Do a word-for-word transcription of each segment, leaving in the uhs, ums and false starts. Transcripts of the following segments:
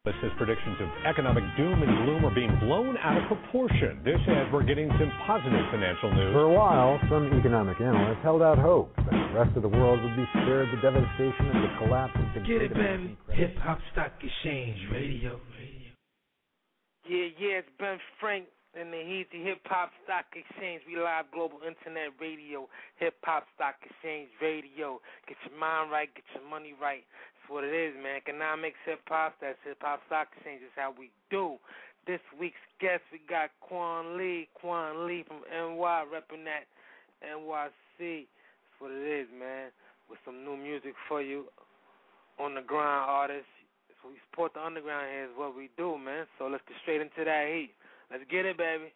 His predictions of economic doom and gloom are being blown out of proportion. This as we're getting some positive financial news. For a while, some economic analysts held out hope that the rest of the world would be spared the devastation of the collapse of the Get it, baby. Hip Hop Stock Exchange Radio. Radio. Yeah, yeah, it's Ben Frank and the Heezy Hip Hop Stock Exchange. We live global internet radio, Hip Hop Stock Exchange Radio. Get your mind right, get your money right. What it is, man. Economics, hip hop, that's Hip Hop Stock Exchange is how we do. This week's guest, we got Quan Lee, Quan Lee from N Y, repping that N Y C. That's what it is, man. With some new music for you, on the grind artists. So we support the underground here is what we do, man. So let's get straight into that heat. Let's get it, baby.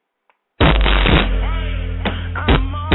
I'm on.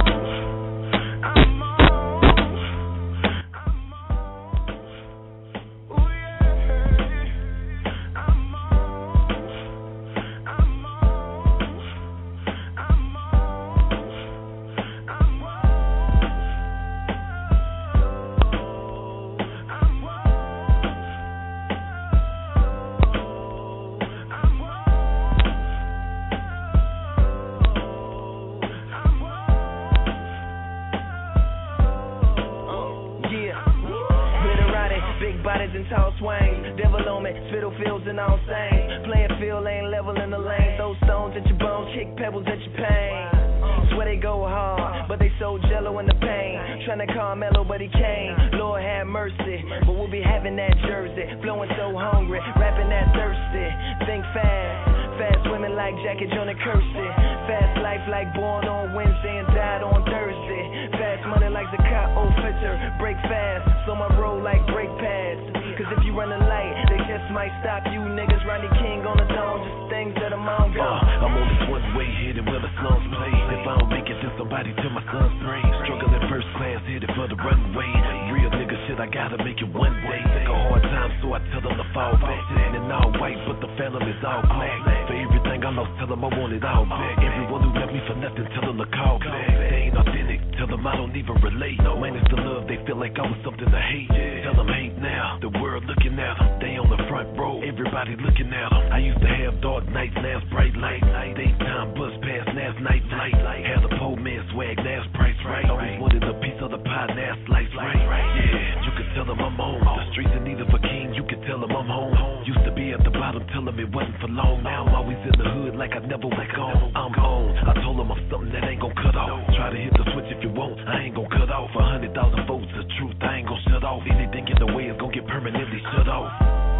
And tall swings, devil on me, spittle fields and all same. Playing field ain't level in the lane. Throw stones at your bones, kick pebbles at your pain. Swear they go hard, but they so jello in the pain. Tryna call Mellow, but he came. Lord have mercy, but we'll be having that jersey. Flowing so hungry, rapping that thirsty. Think fast, fast women like Jackie Joyner Kersey. Fast life like born on Wednesday and died on Thursday. Fast money like Zakat old Fitzer. Break fast, so my roll like brake pads. Cause if you running light, they just might stop you niggas. Ronnie King on the throne, just things that I'm on go. Uh, I'm on this one way, headed where the slums play. If I don't make it, then somebody tell my son's brain. Struggling first class, headed for the runway. Real nigga shit, I gotta make it one day. Take a hard time, so I tell them to fall back. Sitting in all white, but the family's all black. For everything I lost, tell them I want it all back. Everyone who left me for nothing, tell them to call back. They ain't authentic, tell them I don't even relate. No man, it's the love, they feel like I was something to hate. Tell them hate now, the world looking at them. They on the front row, everybody looking at them. I used to have dark nights, now it's bright light. Daytime bus pass, now it's night flight. Had the poor man swag, now it's price right. Always wanted a piece of the pie, now it's slice right. Yeah, you can tell them I'm on. The streets in need of a king, you can tell them I'm home. Used to be at the bottom, tell them it wasn't for long. Now I'm always in the hood like I never was gone. I'm on, I told them I'm something that ain't gon' cut off. Try to hit the switch if you want, I ain't gon' cut off. A hundred thousand volts of truth, I ain't gon' shut off. Anything in the way is gon' get permanently shut off.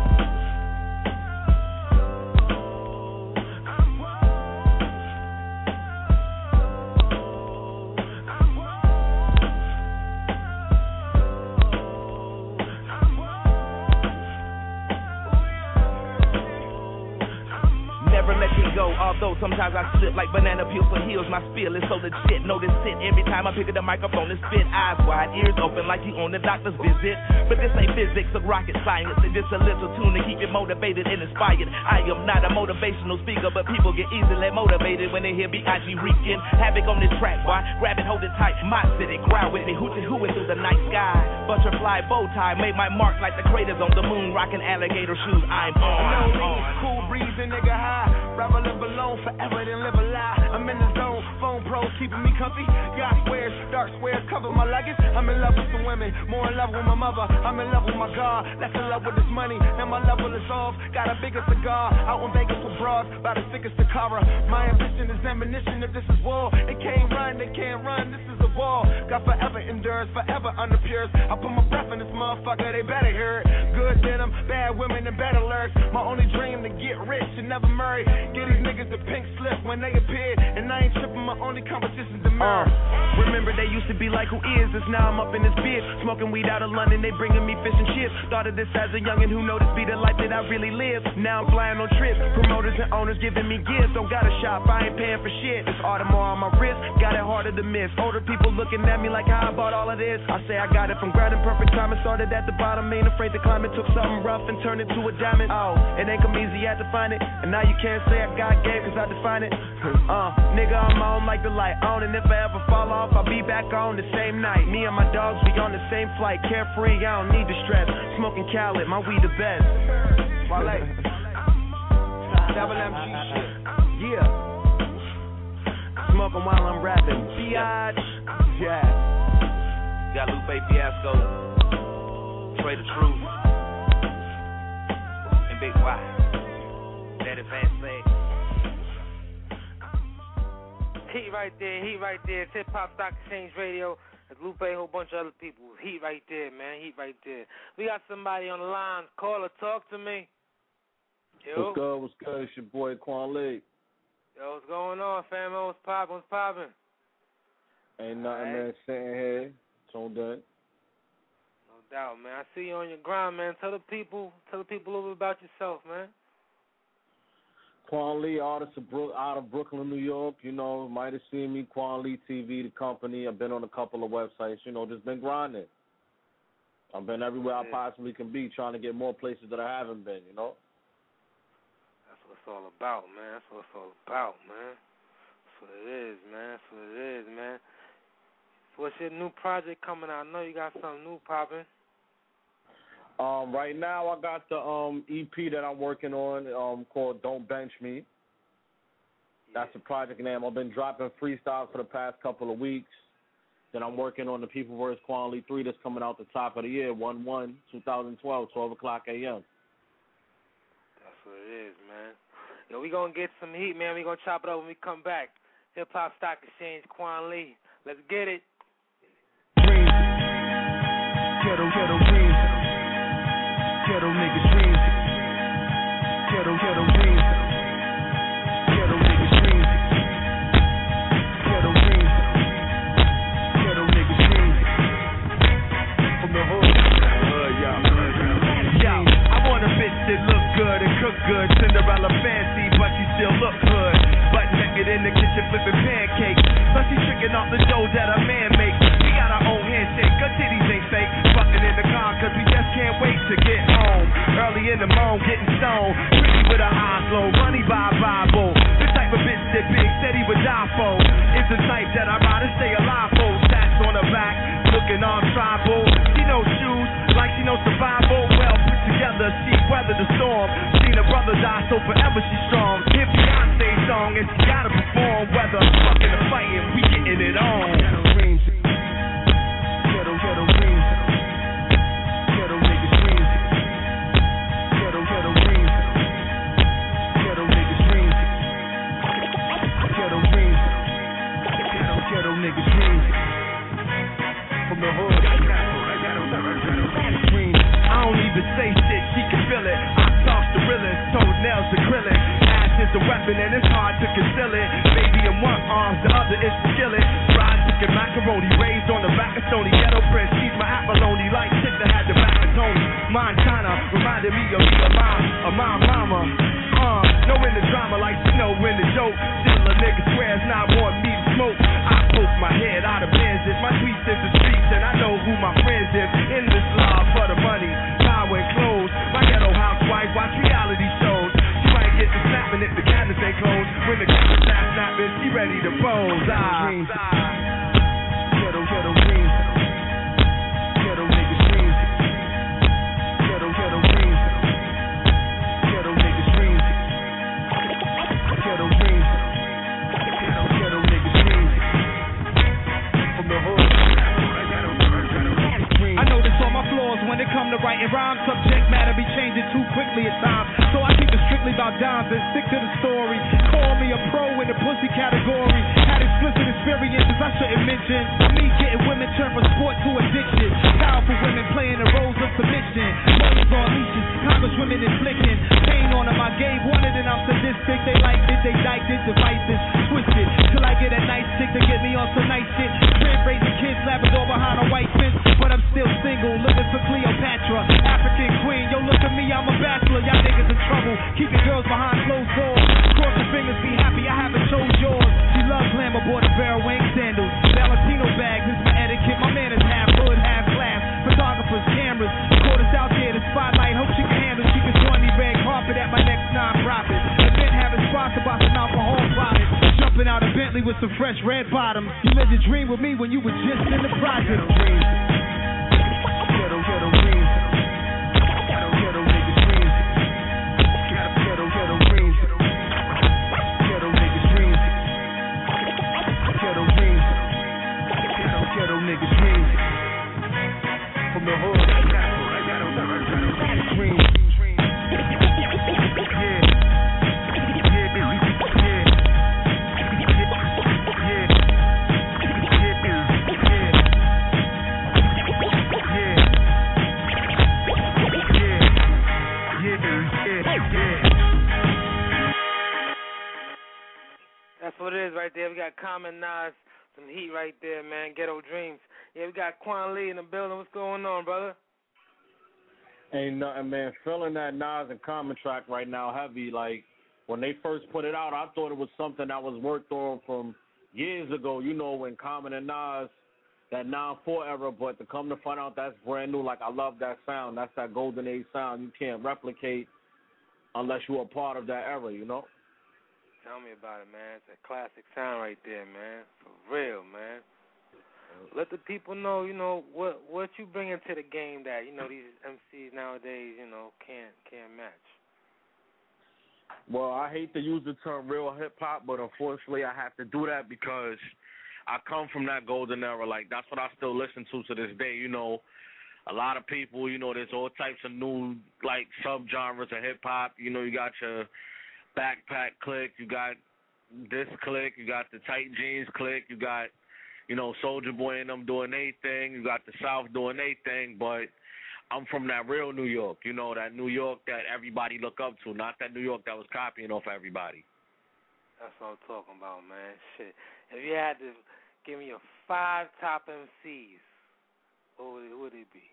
Although sometimes I slip like banana peels for heels, my spiel is so legit. Know this shit every time I pick up the microphone and spit. Eyes wide, ears open like you on the doctor's visit. But this ain't physics or rocket science. It's just a little tune to keep you motivated and inspired. I am not a motivational speaker, but people get easily motivated when they hear B I G wreaking havoc on this track. Why? Grab it, hold it tight. My city, crowd with me, hootin' hootin' through the night sky. Butterfly bow tie, made my mark like the craters on the moon. Rocking alligator shoes. I'm on. I'm on. Cool breeze and nigga high. Rather live alone forever than live a lie. I'm in the zone, phone pros keeping me comfy. Yacht squares, dark squares cover my luggage. I'm in love with some women, more in love with my mother. I'm in love with my God, less in love with this money. And my level is off. Got a bigger cigar, out in Vegas with broads, by the sickest of Cara. My ambition is ammunition if this is war. They can't run, they can't run, this is a wall. God forever endures, forever under pures. I put my breath in this motherfucker, they better hear it. Good denim, bad women and better lyrics. My only dream to get rich and never marry. Get these niggas the pink slip when they appeared. And I ain't tripping, my only competition's the mirror. Uh, remember they used to be like who is this, now I'm up in this bitch. Smoking weed out of London, they bringing me fish and chips. Started this as a youngin' who know this be the life that I really live. Now I'm flying on trips, promoters and owners giving me gifts. Don't gotta shop, I ain't paying for shit. It's Audemars on my wrist, got it harder to miss. Older people looking at me like how I bought all of this. I say I got it from ground in perfect time. It started at the bottom, ain't afraid to climb it. Took something rough and turned it to a diamond. Oh, it ain't come easy, you had to find it. And now you can't say I got game cause I define it. Uh, nigga, I'm on like the light on. And if I ever fall off, I'll be back on the same night. Me and my dogs, we on the same flight. Carefree, I don't need the stress. Smoking Khaled, my weed the best. Wale. M G shit. Yeah. Smoking while I'm rapping. Biatch. Yeah. Got Lupe Fiasco, Trey the Truth, and Big Y. That advanced thing. Heat right there, heat right there. It's Hip Hop Stock Exchange Radio. It's Lupe, a whole bunch of other people. Heat right there, man. Heat right there. We got somebody on the line. Caller, talk to me. Yo. What's good? What's good? It's your boy Quan Lee. Yo, what's going on, fam? What's poppin'? What's poppin'? Ain't nothing, right. man. Sitting here. Tuned in. No doubt, man. I see you on your grind, man. Tell the people, tell the people a little bit about yourself, man. Quan Lee, artist of Bro- out of Brooklyn, New York. You know, might have seen me, Quan Lee T V, the company. I've been on a couple of websites. You know, just been grinding. I've been everywhere I possibly can be, trying to get more places that I haven't been, you know? That's what it's all about, man. That's what it's all about, man. That's what it is, man. That's what it is, man. So what's your new project coming out? I know you got something new popping. Um, right now, I got the um, E P that I'm working on um, called Don't Bench Me. That's the project name. I've been dropping freestyles for the past couple of weeks. Then I'm working on the People versus. Quan Lee three that's coming out the top of the year, one one twenty twelve, twelve o'clock a.m. That's what it is, man. Yo, we going to get some heat, man. we going to chop it up when we come back. Hip Hop Stock Exchange, Quan Lee. Let's get it. Ghetto, ghetto dreams. Ghetto niggas dreams. Ghetto, ghetto dreams. Ghetto niggas dreams. Ghetto dreams. Ghetto niggas dreams. From the hood. Hood, y'all. Yo, I want a bitch that look good and cook good. Cinderella fancy, but she still look good. Butt naked in the kitchen flipping pancakes. Plus she tricking off the dough that a man makes. We got our own handshake. Her titties ain't fake. Fucking in the car cause we just can't wait to get home. Early in the morning, getting stoned. Pretty with her eyes low, money by Bible. The type of bitch that Big said he would die for. Is the type that I'd rather stay alive for. Stats on her back, looking all tribal. She knows shoes, like she knows survival. Well put together, she weathered the storm. Seen her brother die, so forever she's strong. Hit Beyonce's song and she gotta perform. Whether fucking or fighting, we getting it on. Ghetto dreams. Ghetto, ghetto dreams. Ghetto niggas dreams. Ghetto, ghetto dreams. Ghetto niggas dreams. Ghetto dreams. Ghetto, ghetto niggas dreams. From the hood. I don't even say shit, she can feel it. I talk the realest, toenails acrylic. Ass is a weapon and it's hard to conceal it. Baby in one arm, the other is the skillet. Fried chicken macaroni, raised on the back of Stony. Ghetto Prince, she's my abalone. Like shit that had the back of Tony. Montana, reminded me of your mom, of my mama. Uh, knowing the drama like she know when the joke. Still a nigga swears not want me to smoke. I poke my head out of Benzes. My tweets in the streets and I know who my friends is. In this law for the money, power and clothes. My ghetto housewife watch reality shows. She might get to snapping if the cabinets ain't closed. When the cabinets start snapping, she ready to pose. Ah, ghetto, ghetto dreams. Ghetto niggas dreams. Ghetto, ghetto dreams. Ghetto niggas dreams. Ghetto dreams. Ghetto, ghetto niggas dreams. From the hood. I notice all my flaws when it come to writing rhymes. Subject matter be changing too quickly at times. So I keep it strictly about dimes and stick to the story. Call me a pro in the pussy category. Had explicit experiences I shouldn't mention. Me getting women turned from sport to addiction. Powerful women playing the roles of submission. Mothers on leashes, congresswomen inflicting pain on them. I gave one it and I'm sadistic. They liked it, they diked it, devices twisted. Till I get a nice chick to get me on some nice shit. Crib raising kids, Labrador behind a white fence. But I'm still single, looking for Cleopatra. African queen, yo look at me, I'm a bachelor. Y'all niggas in trouble, keeping girls behind closed doors. Cross your fingers, be happy, I haven't chose yours. She loves glamour, bought a barrel wing sandals. Valentino bag, this is my etiquette. My man is half hood, half glass. Photographers, cameras, caught us out there, the spotlight. Hope she can handle, she can join me red carpet at my next non-profit. Event having sponsored by some alcohol products. Jumping out of Bentley with some fresh red bottoms. You lived your dream with me when you were just in the project. Ghetto, ghetto dreams. Ghetto, ghetto niggas dreams. Ghetto, ghetto dreams. That's what it is right there. We got Common Nas, some heat right there, man. Ghetto Dreams. Yeah, we got Quan Lee in the building. What's going on, brother? Ain't nothing, man. Feeling that Nas and Common track right now heavy. Like, when they first put it out, I thought it was something that was worked on from years ago, you know, when Common and Nas, that nine four era, but to come to find out that's brand new. Like, I love that sound. That's that golden age sound you can't replicate unless you're a part of that era, you know? Tell me about it, man. It's a classic sound right there, man. For real, man. Let the people know, you know, what what you bring into the game that, you know, these M Cs nowadays, you know, can't can't match. Well, I hate to use the term real hip-hop, but unfortunately I have to do that because I come from that golden era. Like, that's what I still listen to to this day, you know. A lot of people, you know, there's all types of new, like, subgenres of hip-hop. You know, you got your Backpack clique, you got this clique, you got the Tight Jeans clique, you got, you know, Soulja Boy and them doing their thing, you got the South doing their thing, but I'm from that real New York, you know, that New York that everybody look up to, not that New York that was copying off everybody. That's what I'm talking about, man. Shit. If you had to give me your five top M Cs, what would it, what would it be?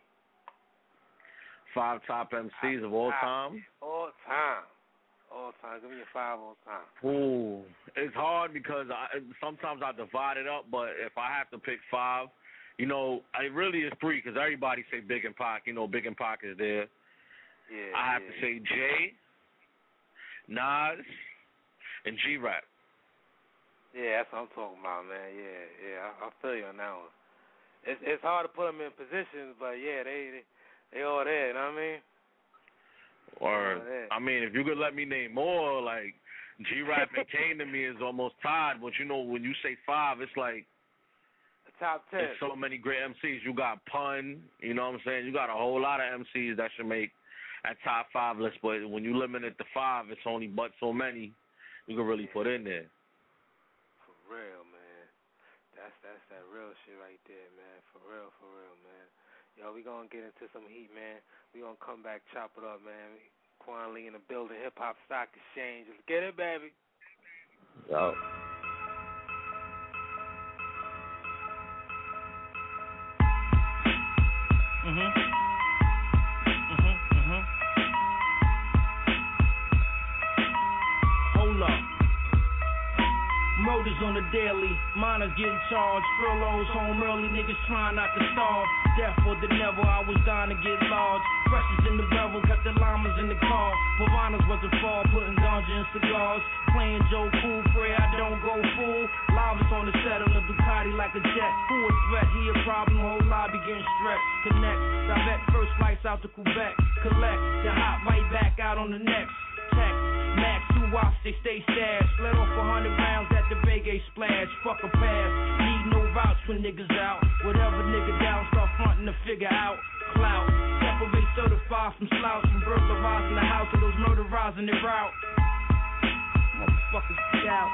Five top M Cs of all time? All time. All time. Give me your five all time. Ooh, it's hard because I, sometimes I divide it up, but if I have to pick five, you know, it really is three because everybody say Big and Pac. You know, Big and Pac is there. Yeah. I have yeah. to say Jay, Nas, and G-Rap. Yeah, that's what I'm talking about, man. Yeah, yeah. I, I feel you on that one. It's it's hard to put them in positions, but yeah, they they, they all there. You know what I mean? Or, I mean, if you could let me name more, like, G-Rap and Kane to me is almost tied, but, you know, when you say five, it's like the top ten. There's so many great M Cs. You got Pun, you know what I'm saying? You got a whole lot of M Cs that should make that top five list, but when you limit it to five, it's only but so many you can really put in there. For real, man. That's, that's that real shit right there, man. For real, for real, man. Yo, we gonna get into some heat, man. We gonna come back, chop it up, man. Quan Lee in the building, Hip Hop Stock Exchange. Let's get it, baby. Yo. Mhm. Mhm. Mhm. Hold up. Murders on the daily, minors getting charged, furloughs home early, niggas trying not to starve. Death or the never, I was dying to get large. Pressures in the bevel, got the llamas in the car. Pavanas wasn't far, putting ganja in cigars. Playing Joe Cool, pray I don't go fool. Lavas on the set of the Ducati like a jet. Who a threat, he a problem, whole lobby getting stressed. Connect, direct first flights out to Quebec. Collect, the hot right back out on the next. Tech, Max, two wops, they stay stashed. Let off a hundred rounds at the reggae splash. Fuck a pass, need no routes when niggas out. Whatever nigga down, start fronting to figure out. Clout, separate certified from slouch. From burglarizing the house of those murderizing their route. Motherfuckers get out.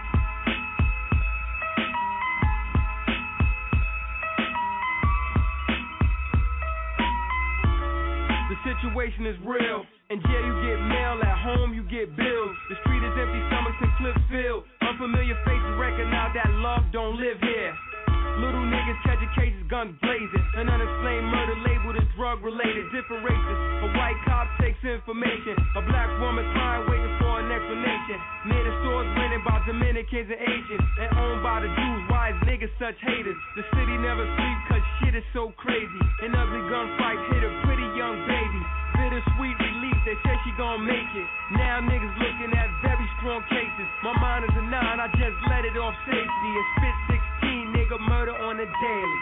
The situation is real. In jail you get mail, at home you get bills. The street is empty, stomachs and clips filled. Unfamiliar faces recognize that love don't live here. Little niggas catching cases, guns blazing. An unexplained murder labeled as drug related. Different races. A white cop takes information. A black woman crying, waiting for an explanation. Near the stores rented by Dominicans and Asians. And owned by the Jews. Why is niggas such haters? The city never sleeps cause shit is so crazy. An ugly gunfight hit a pretty young baby. Bittersweet relief, they say she gon' make it. Now niggas looking at very strong cases. My mind is a nine, I just let it off safety. And spit sixteen, nigga, murder on the daily.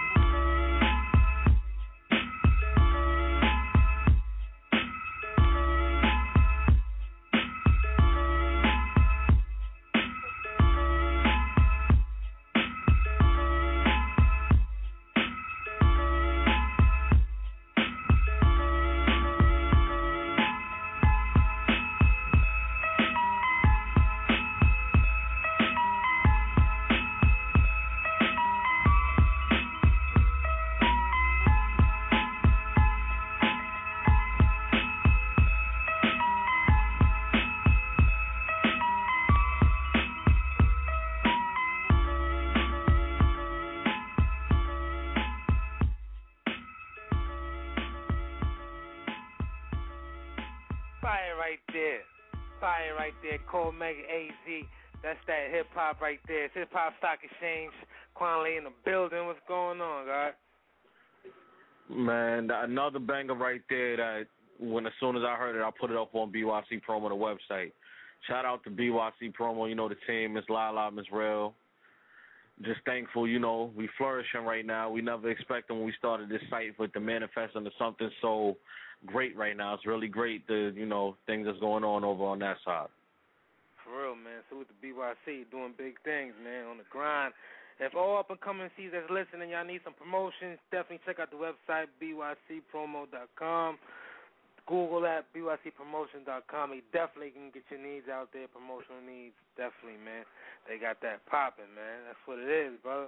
right there. Fire right there. Cole Mega A Z. That's that hip hop right there. It's Hip Hop Stock Exchange. Quan Lee in the building. What's going on, God? Man, another banger right there that when as soon as I heard it, I put it up on B Y C Promo, the website. Shout out to B Y C Promo, you know, the team, Miss Lala, Miss Real. Just thankful, you know, we flourishing right now. We never expected when we started this site for it to manifest into something so great right now. It's really great, the, you know, things that's going on over on that side. For real, man. Salute to B Y C, doing big things, man, on the grind. If all up-and-coming C's that's listening, y'all need some promotions, definitely check out the website, B Y C promo dot com. Google that, B Y C promotion dot com. They definitely can get your needs out there, promotional needs. Definitely, man. They got that popping, man. That's what it is, brother.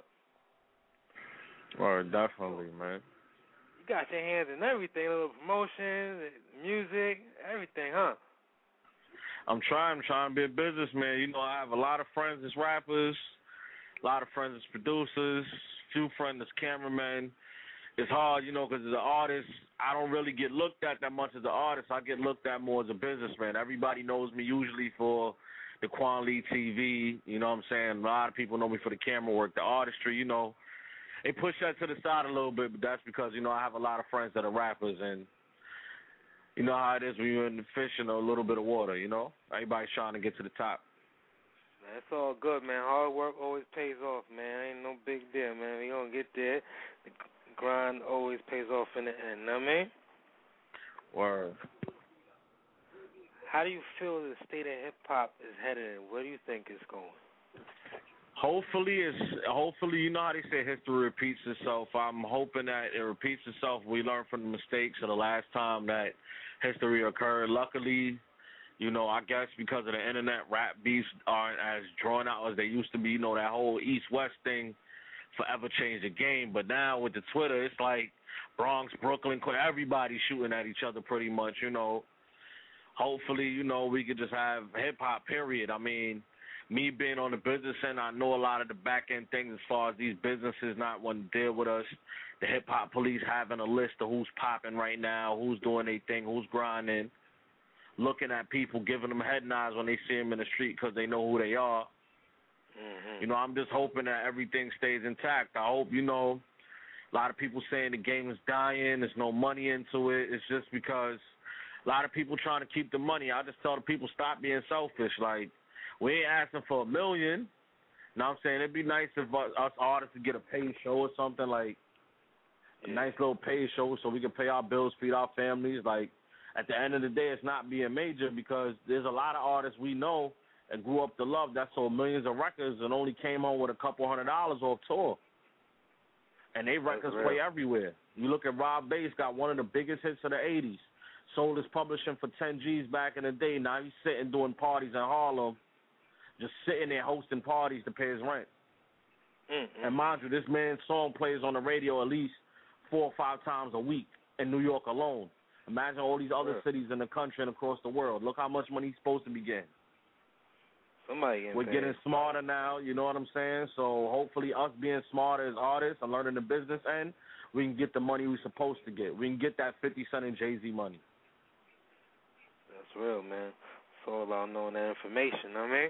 Well, definitely, man. You got your hands in everything, little promotions, music, everything, huh? I'm trying, I'm trying to be a businessman. You know, I have a lot of friends as rappers, a lot of friends as producers, few friends as cameramen. It's hard, you know, because as an artist, I don't really get looked at that much as an artist. I get looked at more as a businessman. Everybody knows me usually for the Quan Lee T V, you know what I'm saying? A lot of people know me for the camera work, the artistry, you know. They push that to the side a little bit, but that's because, you know, I have a lot of friends that are rappers, and you know how it is when you're in the fish in a little bit of water, you know? Everybody's trying to get to the top. Man, it's all good, man. Hard work always pays off, man. Ain't no big deal, man. We gonna get there. The grind always pays off in the end, know what I mean? Word. How do you feel the state of hip-hop is headed, and where do you think it's going? Hopefully, it's hopefully, you know how they say history repeats itself. I'm hoping that it repeats itself. We learn from the mistakes of the last time that history occurred. Luckily, you know, I guess because of the internet, rap beefs aren't as drawn out as they used to be. You know, that whole East-West thing forever changed the game. But now with the Twitter, it's like Bronx, Brooklyn, everybody shooting at each other pretty much, you know. Hopefully, you know, we could just have hip-hop, period. I mean, me being on the business end, I know a lot of the back-end things as far as these businesses not wanting to deal with us. The hip-hop police having a list of who's popping right now, who's doing their thing, who's grinding, looking at people, giving them head nods when they see them in the street because they know who they are. Mm-hmm. You know, I'm just hoping that everything stays intact. I hope, you know, a lot of people saying the game is dying, there's no money into it. It's just because a lot of people trying to keep the money. I just tell the people, stop being selfish. Like, we ain't asking for a million. You know what I'm saying? It'd be nice if us, us artists could get a paid show or something, like a yeah. nice little paid show so we can pay our bills, feed our families. Like, at the end of the day, it's not being major because there's a lot of artists we know that grew up to love that sold millions of records and only came home with a couple hundred dollars off tour. And they records play everywhere. You look at Rob Bass, got one of the biggest hits of the eighties. Sold his publishing for ten G's back in the day. Now he's sitting doing parties in Harlem, just sitting there hosting parties to pay his rent. Mm-hmm. And mind you, this man's song plays on the radio at least four or five times a week in New York alone. Imagine all these other yeah. cities in the country and across the world. Look how much money he's supposed to be getting. Somebody getting We're paid. getting smarter now, you know what I'm saying? So hopefully us being smarter as artists and learning the business end, we can get the money we're supposed to get. We can get that fifty Cent and Jay-Z money. That's real, man. It's all about knowing that information, know what I mean?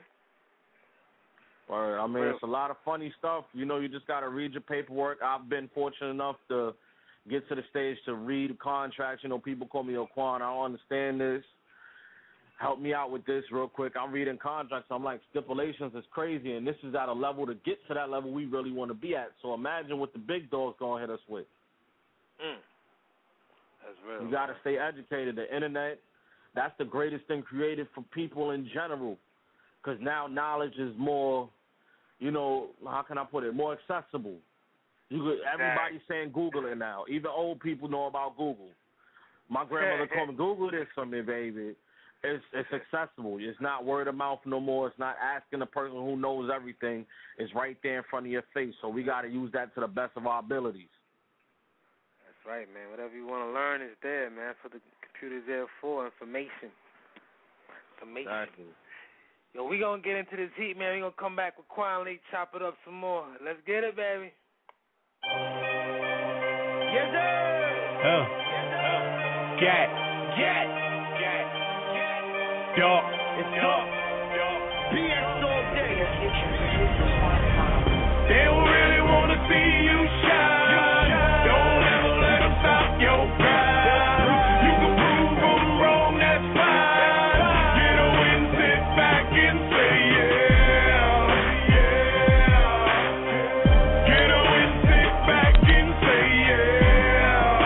Or, I mean, it's a lot of funny stuff. You know, you just got to read your paperwork. I've been fortunate enough to get to the stage to read contracts. You know, people call me Oquan. I don't understand this. Help me out with this real quick. I'm reading contracts. I'm like, stipulations is crazy, and this is at a level to get to that level we really want to be at. So imagine what the big dogs going to hit us with. Mm. That's real. You got to stay educated. The internet, that's the greatest thing created for people in general because now knowledge is more, you know, how can I put it, more accessible. You could, everybody's saying Google it now. Even old people know about Google. My grandmother called me, Google this for me, baby. It's, it's accessible. It's not word of mouth no more. It's not asking the person who knows everything. It's right there in front of your face. So we got to use that to the best of our abilities. That's right, man. Whatever you want to learn is there, man. That's what the computer's there for, information. Information. Exactly. Yo, we going to get into this heat, man. We going to come back with Quan Lee, chop it up some more. Let's get it, baby. Yes, sir. Oh. Yes, sir. Get. Get. Get. Get. Dark. It's dark. B S all day. They don't really want to see you shine. Don't ever let them stop your pride. You can prove them wrong, that's fine. Get a win, sit back and say yeah, yeah. Get a win, sit back and say yeah,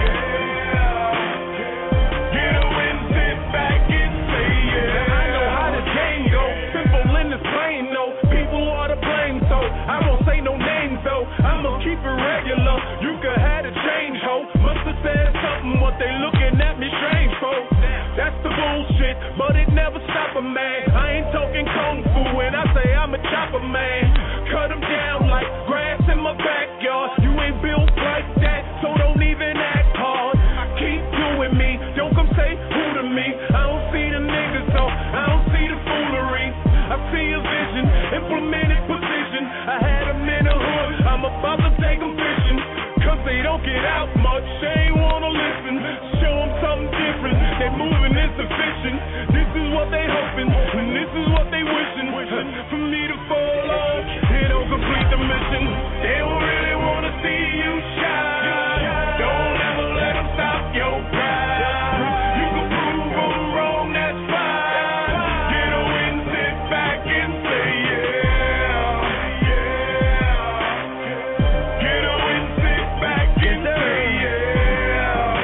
yeah. Get a win, sit back and say yeah. I know how this game go. Simple in this plane, no. People are to blame, so I won't say no names though. I'ma keep it regular. You could have to change, ho. Must have said something, what they looking at me strange for. That's the bullshit, but it never stop a man. I ain't talking kung fu when I say I'm a chopper man. Cut them down like grass in my backyard. You ain't built like that, so don't even act hard. Keep doing me, don't come say who to me. I don't see the niggas, so I don't see the foolery. I see a vision, implemented position. I had them in the hood, I'm about to take them fishing. Cause they don't get out much, they ain't wanna listen. Show them something different, they moving insufficient. This is what they hoping, and this is what they wishing. For me to fall off, they don't complete the mission. They don't really wanna see you shine. Don't ever let them stop your pride. You can prove them wrong, that's fine. Get a win, sit back and say yeah, yeah. Get a win, sit back and say yeah,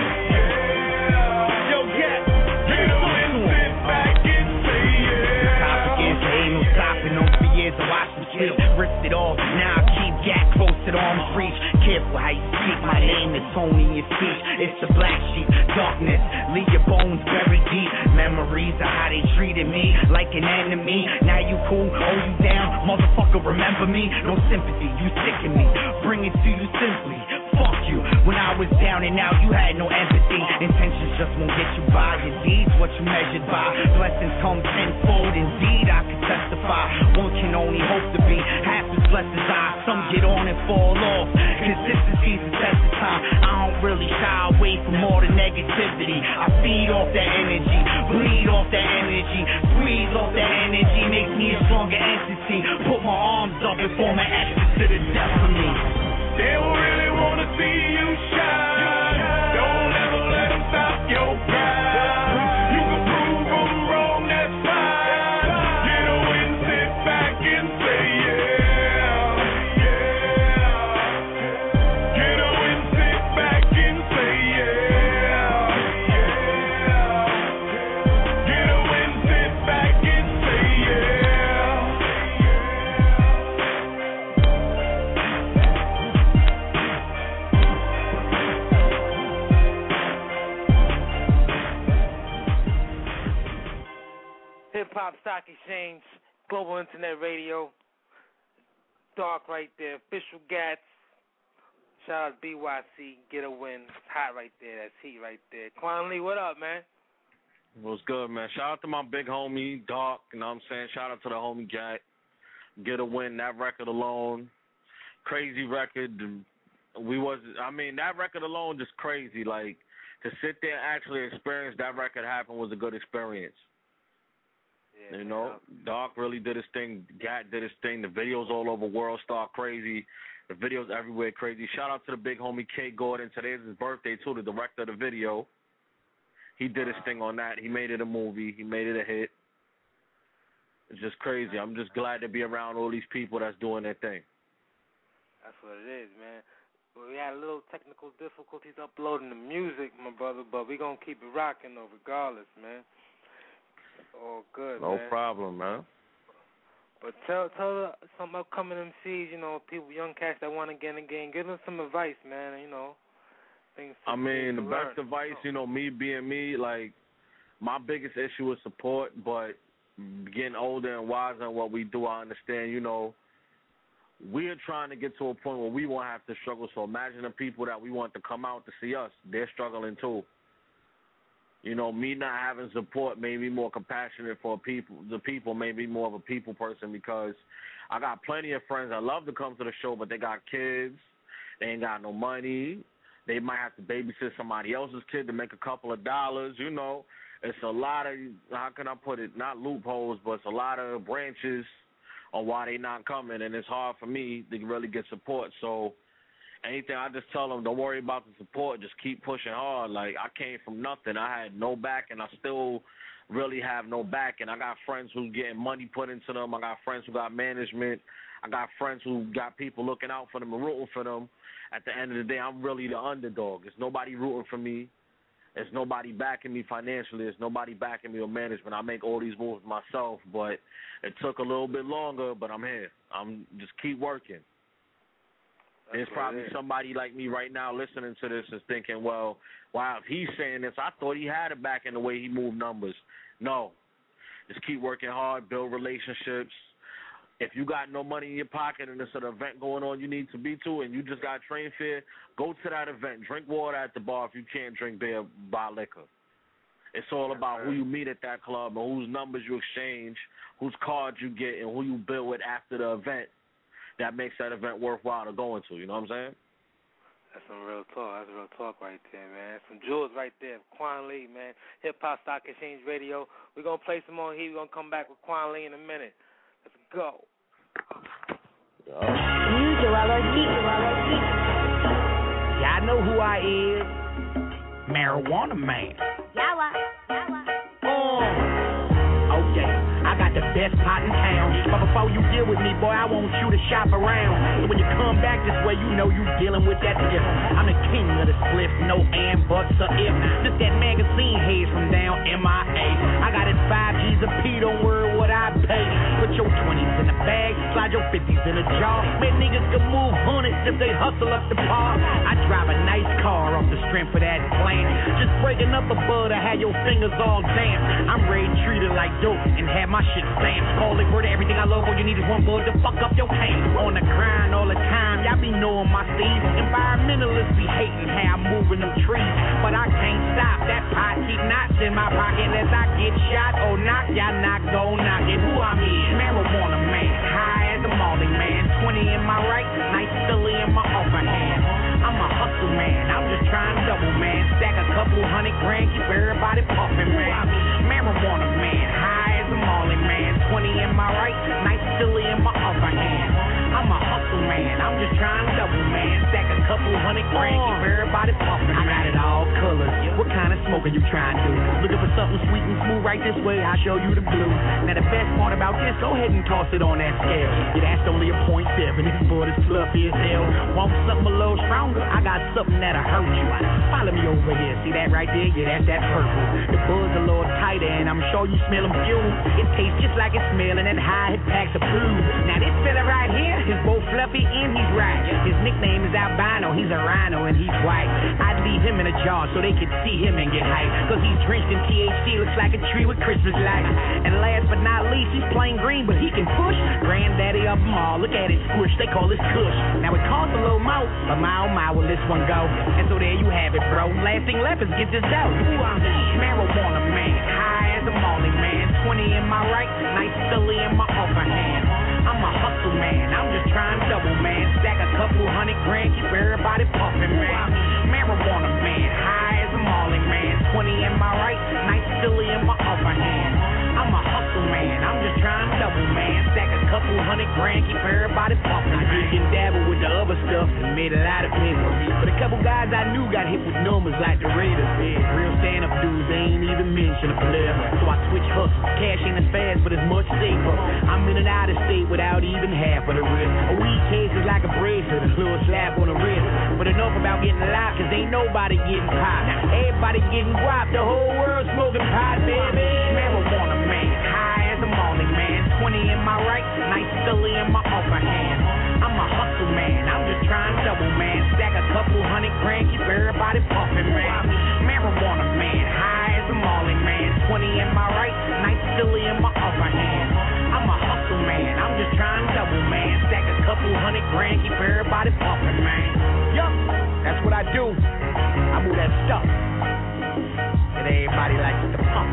yeah. Yo, get, get a win, sit back and say yeah. Top against, ain't no stopping them for years. I watched them sleep, ripped it off. Now I keep gat close to the arm's reach. Careful how you speak, my name is Tony in your speech. It's the black sheep, darkness, leave your bones buried deep. Memories of how they treated me like an enemy. Now you cool, hold you down, motherfucker, remember me? No sympathy, you sick of me, bring it to you simply. Fuck you, when I was down and out, you had no empathy. Intentions just won't get you by, your deeds what you measured by. Blessings come tenfold, indeed I can testify. One can only hope to be half as blessed as I. Some get on and fall off, consistency's the test of time. I don't really shy away from all the negativity. I feed off that energy, bleed off that energy, squeeze off that energy, makes me a stronger entity. Put my arms up and form an exit to the death of me. They don't really wanna see you shine. Don't ever let them stop your pride. You can prove them wrong, that's fine. Get a win, sit back and say yeah, yeah. Get a win, sit back and say yeah, yeah. Get a win, sit back and say yeah. Hip Hop Stock Exchange, Global Internet Radio. Dark right there. Official Gats. Shout out to B Y C. Get a win. It's hot right there. That's heat right there. Quan Lee, what up, man? What's good, man? Shout out to my big homie, Dark. You know what I'm saying? Shout out to the homie Gat. Get a win. That record alone. Crazy record. We was, I mean, that record alone just crazy. Like, to sit there and actually experience that record happen was a good experience. Yeah, you know, man. Dark really did his thing. Gat did his thing. The videos all over World Star crazy. The videos everywhere crazy. Shout out to the big homie K Gordon. Today's his birthday too. The director of the video. He did his thing on that. He made it a movie. He made it a hit. It's just crazy. I'm just glad to be around all these people that's doing their thing. That's what it is, man. We had a little technical difficulties uploading the music, my brother, but we're going to keep it rocking, though, regardless, man. All good, no man. No problem, man. But tell tell some upcoming M Cs, you know, people, young cats that want to get in the game, give them some advice, man, you know. Things I mean, the learn. best advice, you know, me being me, like, my biggest issue is support, but getting older and wiser in what we do, I understand, you know, we're trying to get to a point where we won't have to struggle. So imagine the people that we want to come out to see us. They're struggling too. You know, me not having support made me more compassionate for people. The people made me more of a people person because I got plenty of friends that love to come to the show, but they got kids. They ain't got no money. They might have to babysit somebody else's kid to make a couple of dollars, you know. it's a lot of, how can I put it, not loopholes, but it's a lot of branches on why they not coming, and it's hard for me to really get support. So anything, I just tell them, don't worry about the support, just keep pushing hard. Like, I came from nothing. I had no back, and I still really have no back, and I got friends who getting money put into them. I got friends who got management. I got friends who got people looking out for them and rooting for them. At the end of the day, I'm really the underdog. There's nobody rooting for me. There's nobody backing me financially. There's nobody backing me with management. I make all these moves myself, but it took a little bit longer, but I'm here. I'm just keep working. There's probably somebody like me right now listening to this and thinking, well, wow, if he's saying this, I thought he had it back in the way he moved numbers. No. Just keep working hard, build relationships. If you got no money in your pocket and there's an event going on you need to be to and you just got train fare, go to that event. Drink water at the bar. If you can't drink beer, buy liquor. It's all about who you meet at that club and whose numbers you exchange, whose cards you get, and who you build with after the event. That makes that event worthwhile to go into. You know what I'm saying? That's some real talk. That's real talk right there, man. Some jewels right there. Quan Lee, man. Hip Hop Stock Exchange Radio. We're going to play some more here. We're going to come back with Quan Lee in a minute. Let's go. New Joel Ortiz. Y'all know who I is. Marijuana Man. Yawa. Yawa. Oh, okay. I got the best pot in town. But before you deal with me, boy, I want you to shop around. So when you come back this way, you know you dealing with that dip. I'm the king of the spliff, no and, buts, or if. Just that magazine haze from down M I A. I got it five G's a P, don't worry what I pay. Put your twenties in the bag, slide your fifties in a jar. Man, niggas can move hundreds if they hustle up the par. I drive a nice car off the strength of that plan. Just breaking up a bud, I had your fingers all damp. I'm ready to treat it like dope and have my shit stamped. Call it word, everything I love, all you need is one bud to fuck up your pain. On the grind all the time, y'all be knowing my steez. Environmentalists be hating how I'm moving them trees. But I can't stop, that pot keep knots in my pocket. Unless I get shot or knock, y'all not gon' knock it. Who I'm in? Marijuana Man, high as a Molly man. Twenty in my right, nice Philly in my upper hand. I'm a hustle man, I'm just trying to double man. Stack a couple hundred grand, keep everybody puffin' man. Marijuana Man, high as a Molly man. Twenty in my right, nice Philly in my upper hand. I'm a hustle man, I'm just trying to double man. Stack a couple hundred grand, keep everybody puffin'. I got it all colors. What kind of smoke are you trying to do? Looking for something sweet and smooth right this way, I'll show you the blue. Now the best part about this, go ahead and toss it on that scale. Yeah, that's only a point seven. This boy is fluffy as hell. Want something a little stronger? I got something that'll hurt you. Follow me over here. See that right there? Yeah, that's that purple. The buzz a little tighter, and I'm sure you smell them fumes. It tastes just like it smelling that high hit packs of blue. Now this fella right here is both fluffy and he's right. His nickname is albino. He's a rhino and he's white. I'd leave him in a jar so they could see him and get hype. Cause he's drenched in T H C, looks like a tree with Christmas lights. And last but not least, he's plain green, but he can push. Granddaddy of them all, look at it squish, they call this kush. Now it costs a little more, but my oh my, will this one go? And so there you have it, bro. Last thing left is get this dough. Ooh, I'm Marijuana Man, high as a Molly man. Twenty in my right, nice Philly in my upper hand. I'm a hustle man, I'm just trying to double man. Stack a couple hundred grand, keep everybody puffin' man. Marijuana Man, high as a Molly man. Twenty in my right, nice Philly in my upper hand. I'm a hustle man, I'm just trying to double man. Stack a couple hundred grand, keep everybody puffin'. I did and dabble with the other stuff and made a lot of paper. But a couple guys I knew got hit with numbers like the Raiders. Yeah, real stand-up dudes, they ain't even mention a player. So I switch hustles, cash ain't as fast, but it's much safer. I'm in and out of state without even half of the risk. A weed case is like a bracelet, a little slap on the wrist. But enough about getting locked, cause ain't nobody getting popped. Everybody getting guap, the whole world smoking pot, baby. Marijuana Man, high as a Molly man. Twenty in my right, nice Philly in my upper hand. I'm a hustle man, I'm just trying to double man. Stack a couple hundred grand, keep everybody puffin' man. Marijuana Man, high as a Molly man. Twenty in my right, nice Philly in my upper hand. I'm a hustle man, I'm just trying to double man. Stack a couple hundred grand, keep everybody puffin' man. Yup, that's what I do. I move that stuff that everybody likes to pump.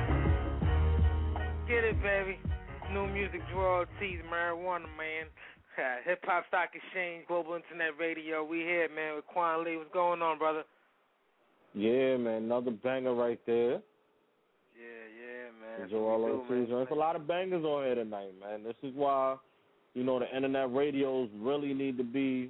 Get it, baby. New music, Joel Ortiz, Marijuana Man. Hip Hop Stock Exchange, Global Internet Radio. We here, man, with Quan Lee. What's going on, brother? Yeah, man, another banger right there. Yeah, yeah, man. That's Joel what we do, Ortiz. man. There's a lot of bangers on here tonight, man. This is why, you know, the internet radios really need to be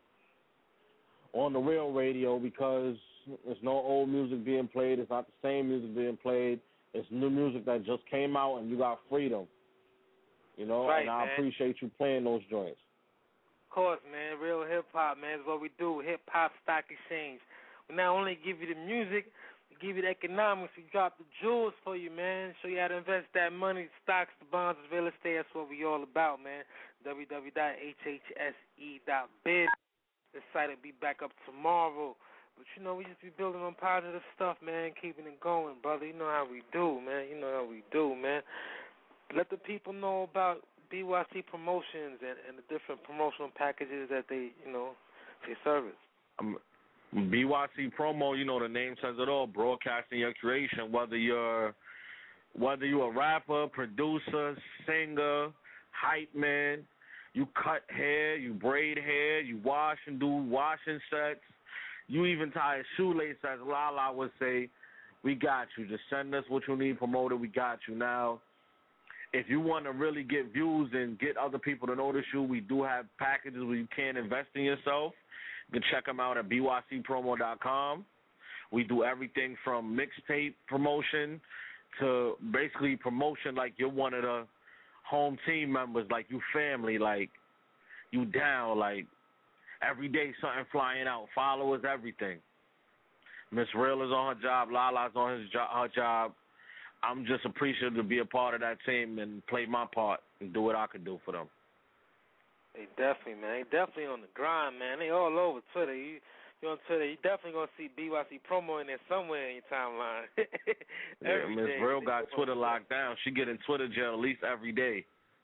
on the real radio, because there's no old music being played. It's not the same music being played. It's new music that just came out, and you got freedom. You know, right, and I man. appreciate you playing those joints. Of course, man. Real hip-hop, man, is what we do. Hip-Hop Stock Exchange. We not only give you the music, we give you the economics. We drop the jewels for you, man. Show you how to invest that money, stocks, the bonds, real estate. That's what we all about, man. w w w dot h h s e dot biz. This site will be back up tomorrow. But, you know, we just be building on positive stuff, man, keeping it going, brother. You know how we do, man. You know how we do, man. Let the people know about B Y C Promotions and, and the different promotional packages that they, you know, for your service. Um, B Y C Promo, you know, the name says it all, broadcasting your creation, whether you're whether you're a rapper, producer, singer, hype man, you cut hair, you braid hair, you wash and do washing sets, you even tie a shoelace, as Lala would say, we got you. Just send us what you need promoted, we got you. Now, if you want to really get views and get other people to notice you, we do have packages where you can invest in yourself. You can check them out at b y c promo dot com. We do everything from mixtape promotion to basically promotion like you're one of the home team members, like you family, like you down, like every day something flying out, followers, everything. Miss Real is on her job, Lala's on his jo- her job. I'm just appreciative to be a part of that team and play my part and do what I could do for them. They definitely, man. They definitely on the grind, man. They all over Twitter. You, you on Twitter, you definitely going to see B Y C Promo in there somewhere in your timeline. Yeah, Miss Real got Twitter locked down. She get in Twitter jail at least every day.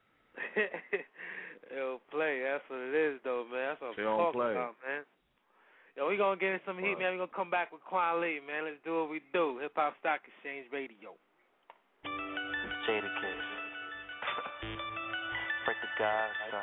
Yo, play. That's what it is, though, man. That's what she I'm don't talking play. about, man. Yo, we going to get in some heat, man. we going to come back with Quan Lee, man. Let's do what we do. Hip Hop Stock Exchange Radio. Jadakiss, Break the Gaza,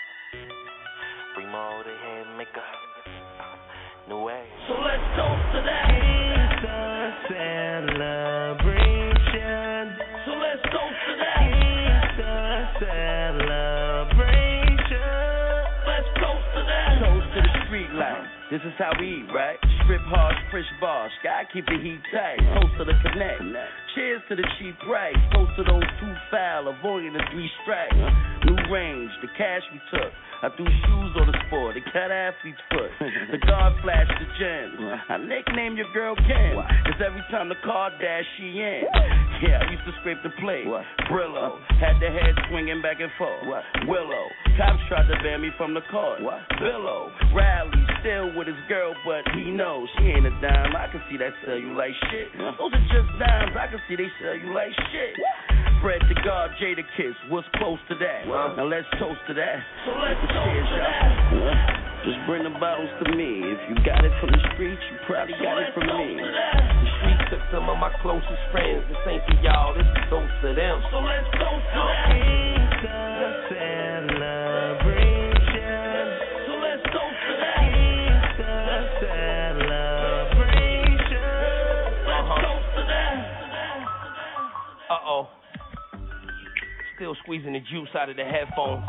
Remo the head maker, New Age. So let's toast to that. It's a celebration. So let's toast to that. It's a celebration. Let's toast to that. Toast to the street life. This is how we eat, right? Strip hard, fresh bars, gotta keep the heat tight. Toast to the connect. Cheers to the cheap price. Toast to those two foul, avoiding the three strikes. New range, the cash we took. I threw shoes on the sport, they cut athlete's foot. The guard flashed the gems. I nicknamed your girl Ken, cause every time the car dashed, she in. Yeah, I used to scrape the plate. Brillo, had the head swinging back and forth. Willow, cops tried to ban me from the court. Billow, Riley, still with his girl, but he knows she ain't a dime. I can see that sell you like shit. Those are just dimes, I can see they sell you like shit. Fred the God, Jadakiss, what's close to that? Now let's toast to that. So let's Cheers, y'all. Just bring the bottles to me. If you got it from the streets, you probably got it from me. The streets took some of my closest friends. This ain't for y'all, this is toast to them. So let's toast to that. It's a celebration. So let's toast to that. It's a celebration. Let's toast to that. Uh-oh. Still squeezing the juice out of the headphones.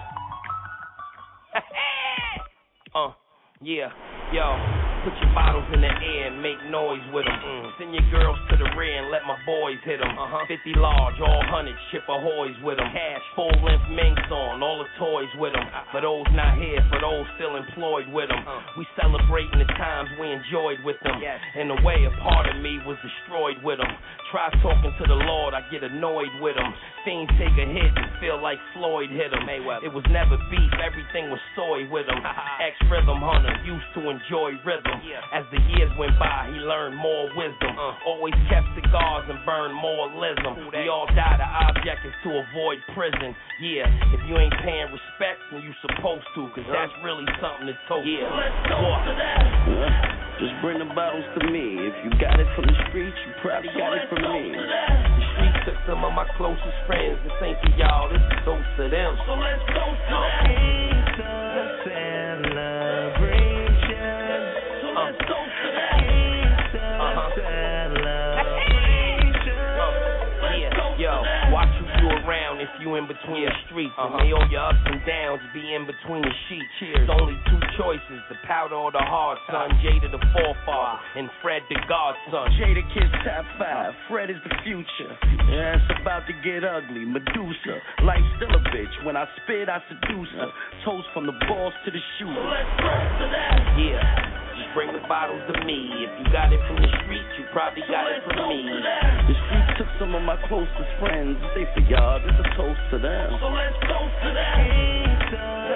uh, yeah, yo, put your bottles in the air and make noise with them. Mm. Send your girls to the rear and let my boys hit them. Uh-huh. fifty large, all hundreds, chip ahoys with them. Cash, full-length minks on, all the toys with them. For those not here, for those still employed with them. Uh. We celebrating the times we enjoyed with them. Yes. In a way, a part of me was destroyed with them. Try talking to the Lord, I get annoyed with them. Fiends take a hit and feel like Floyd hit him. Mayweather. It was never beef, everything was soy with him. Ex-rhythm hunter, used to enjoy rhythm. Yeah. As the years went by, he learned more wisdom. Uh. Always kept cigars and burned more lism. We all die, the object is to avoid prison. Yeah, if you ain't paying respect, then you supposed to, cause uh. that's really something to toast. Yeah, let's go to that. Uh, just bring the bottles to me. If you got it from the streets, you probably so got it from me. The streets took some of my closest friends. This ain't for y'all, this is toast to them. So let's toast to that. If you in between the streets, uh-huh. And may all your ups and downs be in between the sheets. Cheers. There's only two choices, the powder or the hard son. Jada the forefather, and Fred the godson. Jada Kiss top five, Fred is the future. Yeah, it's about to get ugly, Medusa. Life's still a bitch, when I spit I seduce her. Toast from the balls to the shoes. So let's press to that. Yeah. Just bring the bottles to me. If you got it from the street, you probably got it from me. The street took some of my closest friends. They for y'all, this a toast to them. So let's toast to that. It's a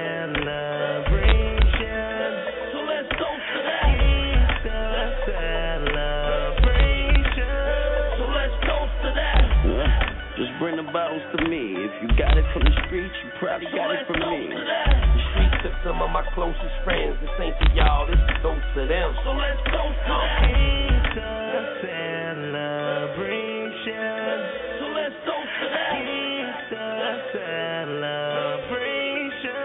celebration. So let's toast to that. It's a celebration. So let's toast to that. Yeah. Just bring the bottles to me. If you got it from the street, you probably so got it from me. The street took some of my closest friends. This ain't to y'all, this is toast to them. So let's toast to that. It's a celebration. So let's toast to that. It's a celebration.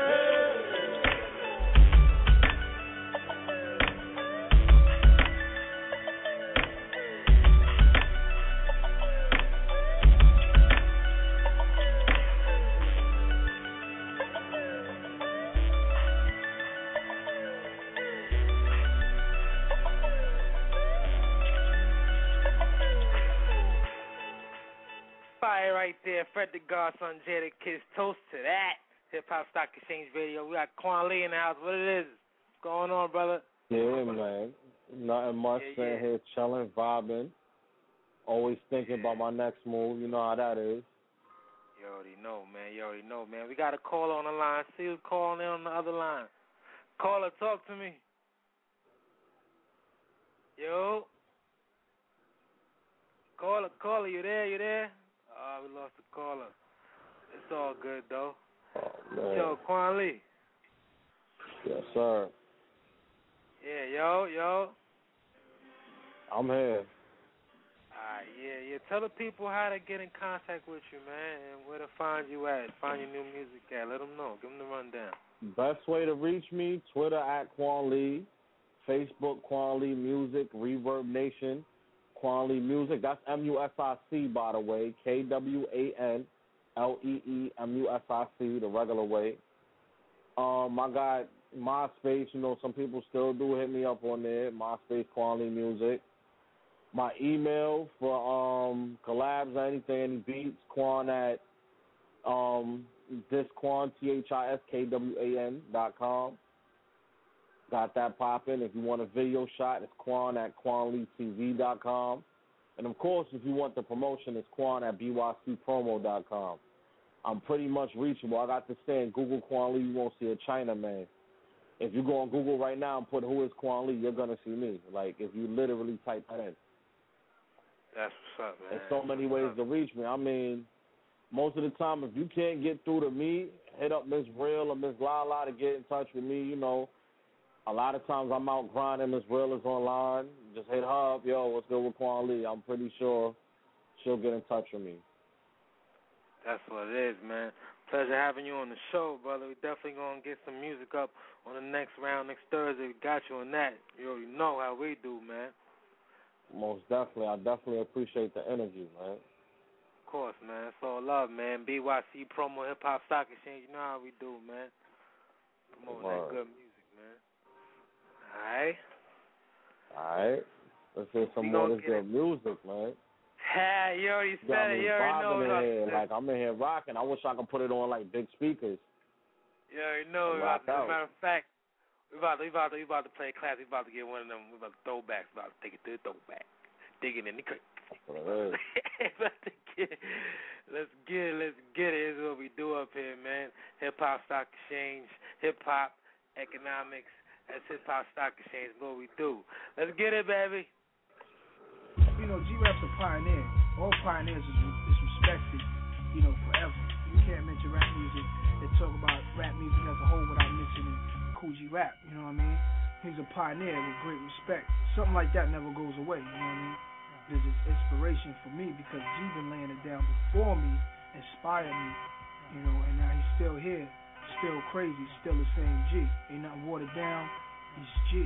Fire right there, Fred the Godson, Jada Kiss, toast to that. Hip Hop Stock Exchange Radio. We got Quan Lee in the house. What it is? What's going on, brother? Yeah, man. Nothing much. Yeah, Sitting yeah. here chilling, vibing. Always thinking about my next move. You know how that is. You already know, man. You already know, man. We got a caller on the line. See who's calling in on the other line. Caller, talk to me. Yo. Caller, caller, you there? You there? Oh, we lost the caller. It's all good, though. Oh, man. Yo, Quan Lee. Yes, sir. Yeah, yo, yo. I'm here. All right, yeah, yeah. Tell the people how to get in contact with you, man, and where to find you at, find your new music at. Let them know. Give them the rundown. Best way to reach me, Twitter at Quan Lee, Facebook Quan Lee Music, Reverb Nation, Quan Lee Music. That's M U S I C, by the way, K W A N L E E M U S I C, the regular way. Um, I got MySpace. You know, some people still do hit me up on there, MySpace Quan Lee Music. My email for um, collabs or anything, any beats, Quan at um, Disquan, T H I S K W A N dot com. Got that popping. If you want a video shot, it's Quan at Quan Lee T V dot com. And, of course, if you want the promotion, it's Quan at B Y C promo dot com. I'm pretty much reachable. I got to say in Google Quan Lee, you won't see a Chinaman. If you go on Google right now and put who is Quan Lee, you're going to see me. Like, if you literally type that in. That's what's up, man. There's so many ways to reach me. I mean, most of the time, if you can't get through to me, hit up Miss Real or Miss Lala to get in touch with me. You know, a lot of times I'm out grinding. Miss Real is online. Just hit her up. Yo, what's good with Quan Lee? I'm pretty sure she'll get in touch with me. That's what it is, man. Pleasure having you on the show, brother. We definitely going to get some music up on the next round, next Thursday. We got you on that. You already know how we do, man. Most definitely. I definitely appreciate the energy, man. Of course, man. It's all love, man. B Y C Promo, Hip Hop Stock Exchange. You know how we do, man. Promoting that good music, man. All right? All right. Let's hear some more of this good music, man. Yeah, you already said it. You already know what I'm saying. Like, I'm in here rocking. I wish I could put it on, like, big speakers. You already know. As a matter of fact, we about to, we about to, we about to play a class. We about to get one of them. We about to throwbacks. We about to take it to the throwback. Digging in the crack. let's get it. Let's get it. Let's get it. This is what we do up here, man. Hip Hop Stock Exchange. Hip Hop Economics. That's Hip Hop Stock Exchange. That's what we do. Let's get it, baby. You know, G-Rap's a pioneer. All pioneers is, is respected, you know, forever. You can't mention rap music and talk about rap music as a whole without mentioning Kool G Rap, you know what I mean? He's a pioneer with great respect. Something like that never goes away, you know what I mean? There's an inspiration for me because G been laying it down before me, inspired me, you know, and now he's still here Still crazy, still the same G. Ain't nothing watered down, he's G.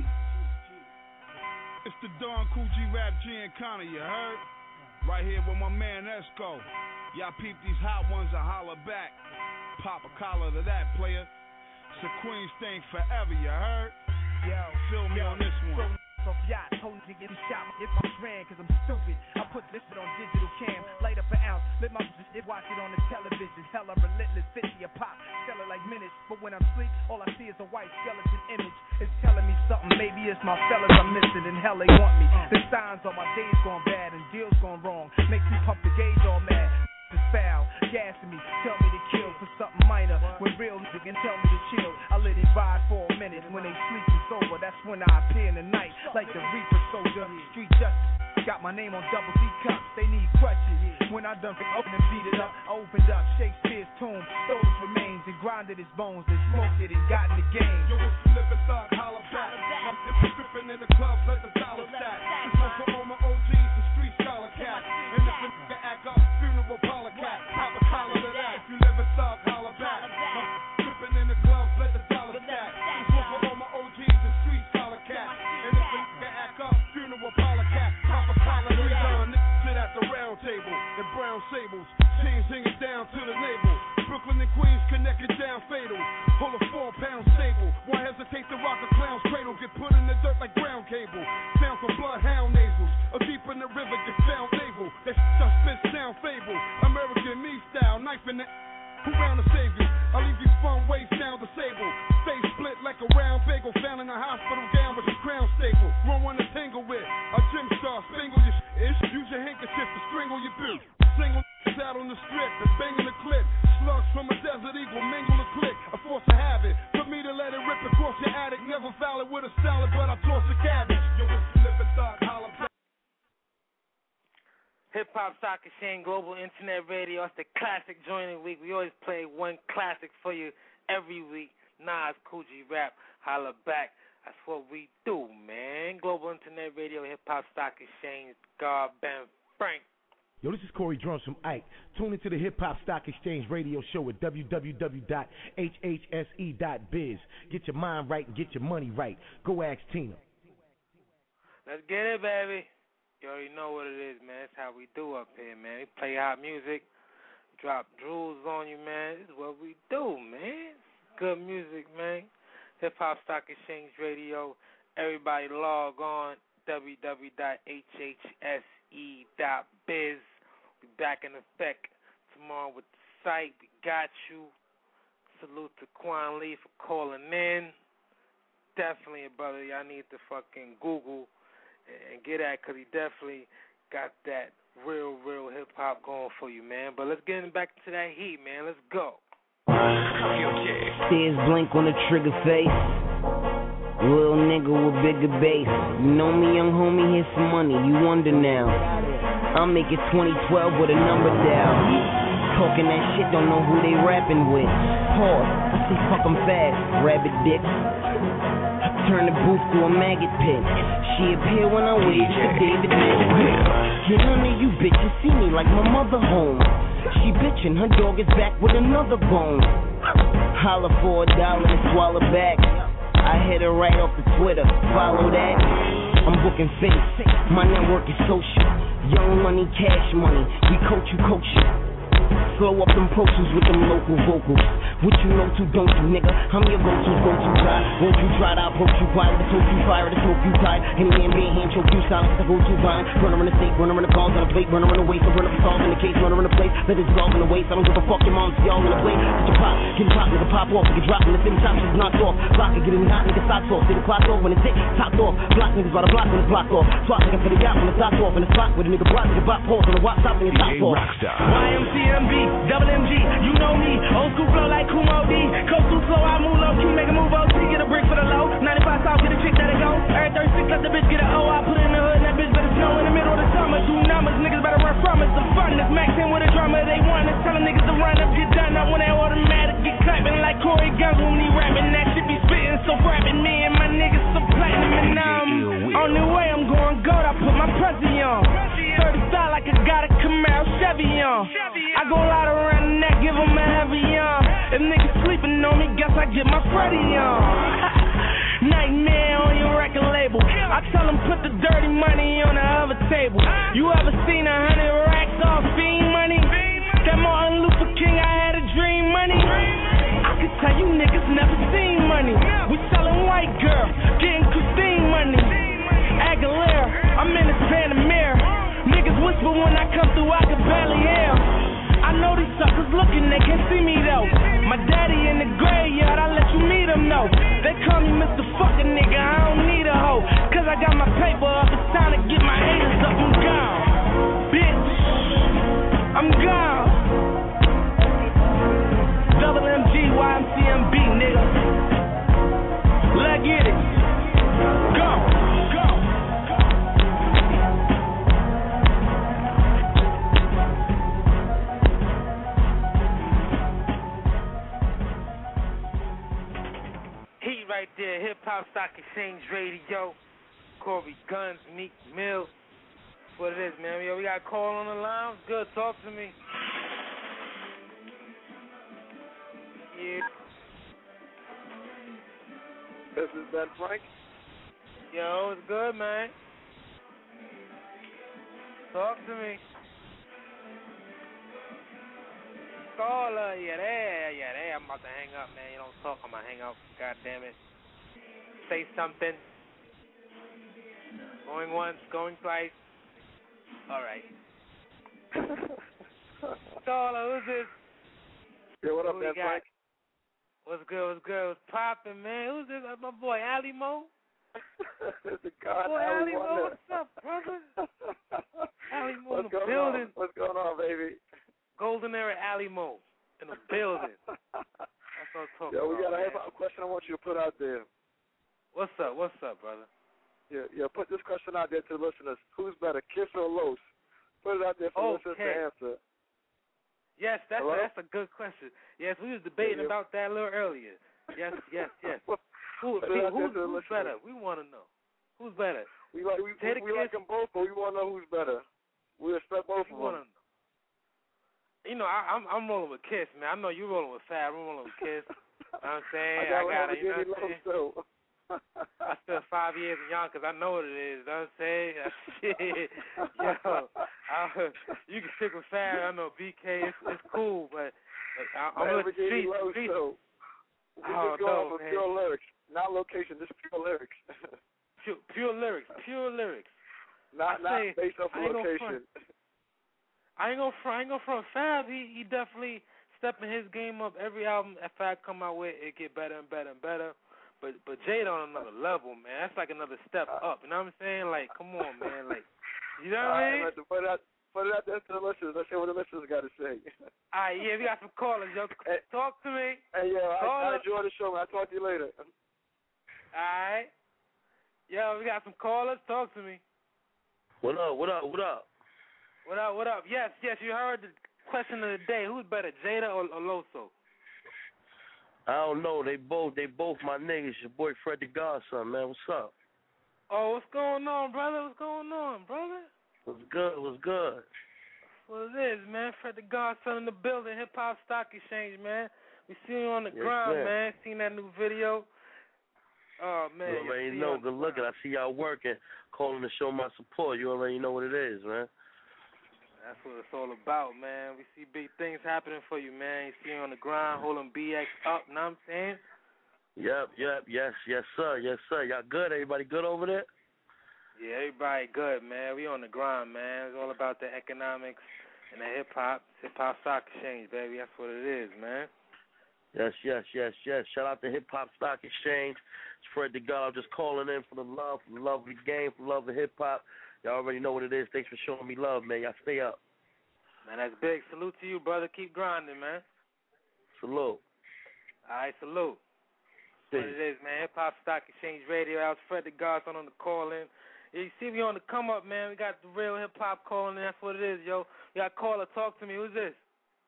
It's the Don Cool G Rap G and Connor, you heard? Right here with my man Esco. Y'all peep these hot ones and holler back. Pop a collar to that, player. It's a Queens thing forever, you heard? Yo, feel me yo, on this one. From yacht, told to get shot, if my ran, cause I'm stupid. I put this shit on digital cam, light up an ounce, lit my shit, watch it on the television. Hella relentless, fifty a pop, sell it like minutes. But when I'm asleep, all I see is a white skeleton image. It's telling me something, maybe it's my fellas I'm missing, and hell they want me. The signs on my days gone bad and deals gone wrong. Makes me pump the gauge all mad. It's foul, gassing me, tell me to kill for something minor. When real niggas can tell me to chill, I let it ride for a minute. When they sleep it's over, that's when I appear in the night, like the Reaper soldier. Street justice, got my name on double D cups. They need crutches. When I done open and beat it up, I opened up Shakespeare's tomb, stole his remains and grinded his bones and smoked it and got in the game. Yo, it's the living thug, holla back. I'm tripping in the club, let the dollar stack. This one for all my O Gs and street scholar cats. And if a nigga act up, funeral parlor cat. Pop a collar to that. If you live in thug, holla back. I'm tripping in the club, let the dollar stack. This one for all my O Gs and street scholar cats. And if a nigga act up, funeral parlor cat. Pop a collar to that. Sit at the round table in brown sables. Chains hanging down to the navel. Brooklyn and Queens connected down fatal. Hold a four pound stable. Why hesitate to rock a clown's cradle? Get put in the dirt like ground cable. Sound from bloodhound nasals. Or deep in the river, get found naval. That just spit sound fable. American me style, knife in the who round to save you? I leave you spun waist down disabled. Face split like a round bagel. Found in a hospital gown with a crown staple. Wrong one to tangle with. A gym star, spangle your ish. Use your handkerchief to strangle your bitch. Single out on the strip and banging the clip. Slugs from a desert eagle, mingle the click. A force to have it. For me to let it rip across your attic. Never valid with a salad, but I toss the cabbage. Yo, it's the living thug, holla back. Hip Hop Stock Exchange Global Internet Radio. It's the classic joint of the week. We always play one classic for you every week. Nas, Cool G Rap, holla back. That's what we do, man. Global Internet Radio, Hip Hop Stock Exchange, God, Ben Frank. Yo, this is Corey Drums from Ike. Tune into the Hip Hop Stock Exchange radio show at w w w dot h h s e dot biz. Get your mind right and get your money right. Go ask Tina. Let's get it, baby. You already know what it is, man. That's how we do up here, man. We play hot music, drop jewels on you, man. This is what we do, man. Good music, man. Hip Hop Stock Exchange Radio. Everybody log on w w w dot h h s e dot biz. We back in effect tomorrow with the site. We got you. Salute to Quan Lee for calling in. Definitely, brother, y'all need to fucking Google and get at, because he definitely got that real, real hip-hop going for you, man. But let's get back to that heat, man. Let's go. There's Blink on the trigger face. Little nigga with bigger bass. You know me, young homie, here's some money. You wonder now. I'll make it twenty twelve with a number down. Talking that shit, don't know who they rapping with. Pause, I say fuck 'em fast, rabbit dicks. Turn the booth to a maggot pit. She appear when I wave to David Mann. Get none of you bitches see me like my mother home. She bitchin', her dog is back with another bone. Holla for a dollar and swallow back. I hit her right off the Twitter, follow that. I'm booking face, my network is social. Young money, cash money, we coach you, coach you. Slow up them protos with them local vocals. What you know to, don't you, nigga? I'm your go-to, go-to guy. Won't you try to approach you, quiet, the toast you fire, the smoke you tied. Any man being hand choke you, silence the go-to vine. Runner in the state, runner in the calls on the plate, runner in the waist, runner for stars in the case, runner in the place. Let it dissolve in the waist, I don't give a fuck, your mom's y'all in the plate. Get your pop, get your pop, nigga pop off, get dropped in the city top, shit's knocked off. Block it, get in hot, nigga socks off. Say the clock off when it's hit, topped off. Block niggas by the block when it's blocked off. Swap nigga for the yacht when it's knocked off. In the spot with a nigga block, nigga bop pause on the walk top and your top off. Y M C M B, double M G, you know me. Old school flow like Kumo D. Coastal flow, I move low key, make a move O T, get a brick for the low. ninety-five South, get a chick that'll go. Every thirty-six, let the bitch get a O. I put it in the hood, and that bitch better snow in the middle of the summer. Do numbers, niggas better run from it. Some fun, this Max in with a drummer, they want it. Telling niggas to run up, get done. I want that automatic, get clapping like Corey Guns when he rapping. That shit be spitting, so rapping. Me and my niggas so platinum, and now I'm on the way, I'm going gold. I put my Prezi on. thirty style like I got a Camaro Chevy on. I go loud around the neck, give them a heavy on. If niggas sleeping on me, guess I get my Freddy on. Nightmare on your record label. I tell them put the dirty money on the other table. You ever seen a hundred racks off fiend money? That Martin Luther King, I had a dream money. I could tell you niggas never seen money. We selling white girl, getting Christine money. Aguilera, I'm in the Panamera. Niggas whisper when I come through, I can barely hear. I know these suckers looking, they can't see me though. My daddy in the graveyard, I let you meet him though. They call me Mister Fucking Nigga, I don't need a hoe. Cause I got my paper up, it's time to get my haters up. I'm gone, bitch, I'm gone. Double M G, Y M C M B, nigga. Let's get it. Go, go. Heat right there, Hip Hop Stock Exchange Radio. Corey Guns, Meek Mill. That's what it is, man. Yo, we got a call on the line. Good, talk to me. Yeah. This is Ben Frank. Yo, it's good, man. Talk to me. Caller, yeah, there, yeah, there. I'm about to hang up, man. You don't talk, I'm going to hang up. God damn it. Say something. Going once, going twice. All right. Caller, who's this? Yeah, what up, Who Ben Frank? What's good, what's good? What's poppin', man? Who's this? That's my boy, Ali Mo. It's the God, boy, Ali Mo, Mo. what's up, brother? Ali Mo What's in the going building. on? What's going on, baby? Golden Era Ali Mo in the building. That's what I'm talking Yo, we about, got a man. hip hop question I want you to put out there. What's up? What's up, brother? Yeah, yeah, put this question out there to the listeners. Who's better, Kiss or Los? Put it out there for the listeners to Okay. answer. Yes, that's Hello? a, that's a good question. Yes, we was debating Yeah, yeah. about that a little earlier. Yes, yes, yes. Who, Put it out who's, there to the who's listeners. better? We want to know. Who's better? We like we, we, Jada we like Kiss? them both, but we want to know who's better. We respect both We of want to them. know. You know, I, I'm I'm rolling with Kiss, man. I know you rolling with Fab. I'm rolling with Kiss. You know what I'm saying? I got, I got to it. You know give what I'm me saying? low, I spent five years in Yonkers. I know what it is. You know what I'm saying? Shit. Yo, I, you can stick with Fab. I know B K. It's, it's cool, but I, I'm Man, with the we gave streets. you low, streets. so we Oh, just go no, off of man. pure lyrics, not location, just pure lyrics. Pure, pure lyrics. Pure lyrics. not I not say, based off I ain't of gonna location. I ain't gonna front. I ain't gonna front. Fab, he he definitely stepping his game up. Every album that Fab come out with, it get better and better and better. But but Jada on another level, man. That's like another step up. You know what I'm saying? Like, come on, man. Like, you know what I mean? All right, put it out, put it out there to the listeners. Let's hear what the listeners got to say. All right, yeah, we got some callers, yo. Hey, Talk to me. Hey, yo, I, I Caller. enjoy the show, man. I'll talk to you later. All right. Yo, we got some callers. Talk to me. What up, what up, what up? What up, what up? Yes, yes, you heard the question of the day. Who's better, Jada or, or Loso? I don't know. They both, they both my niggas. Your boy Fred the Godson, man. What's up? Oh, what's going on, brother? What's going on, brother? What's good? What's good? What it is, man. Fred the Godson in the building, Hip Hop Stock Exchange, man. We see you on the Yes, grind, sir. man. Seen that new video. Oh, man. You already see know. on Good the looking. I see y'all working, calling to show my support. You already know what it is, man. That's what it's all about, man. We see big things happening for you, man. You see you on the grind, holding B X up, you know what I'm saying? Yep, yep, yes, yes, sir, yes, sir. Y'all good? Everybody good over there? Yeah, everybody good, man. We on the grind, man. It's all about the economics and the hip-hop. Hip Hop Stock Exchange, baby. That's what it is, man. Yes, yes, yes, yes. Shout out to Hip Hop Stock Exchange. It's Fred the God. I'm just calling in for the love, for the love of the game, for the love of hip-hop. Y'all already know what it is. Thanks for showing me love, man. Y'all stay up. Man, that's big. Salute to you, brother. Keep grinding, man. Salute. All right, salute. That's what it is, man. Hip Hop Stock Exchange Radio. I was Fred the Godson on the call in. Yeah, you see me on the come up, man. We got the real hip hop calling in. That's what it is, yo. You got caller, talk to me. Who's this?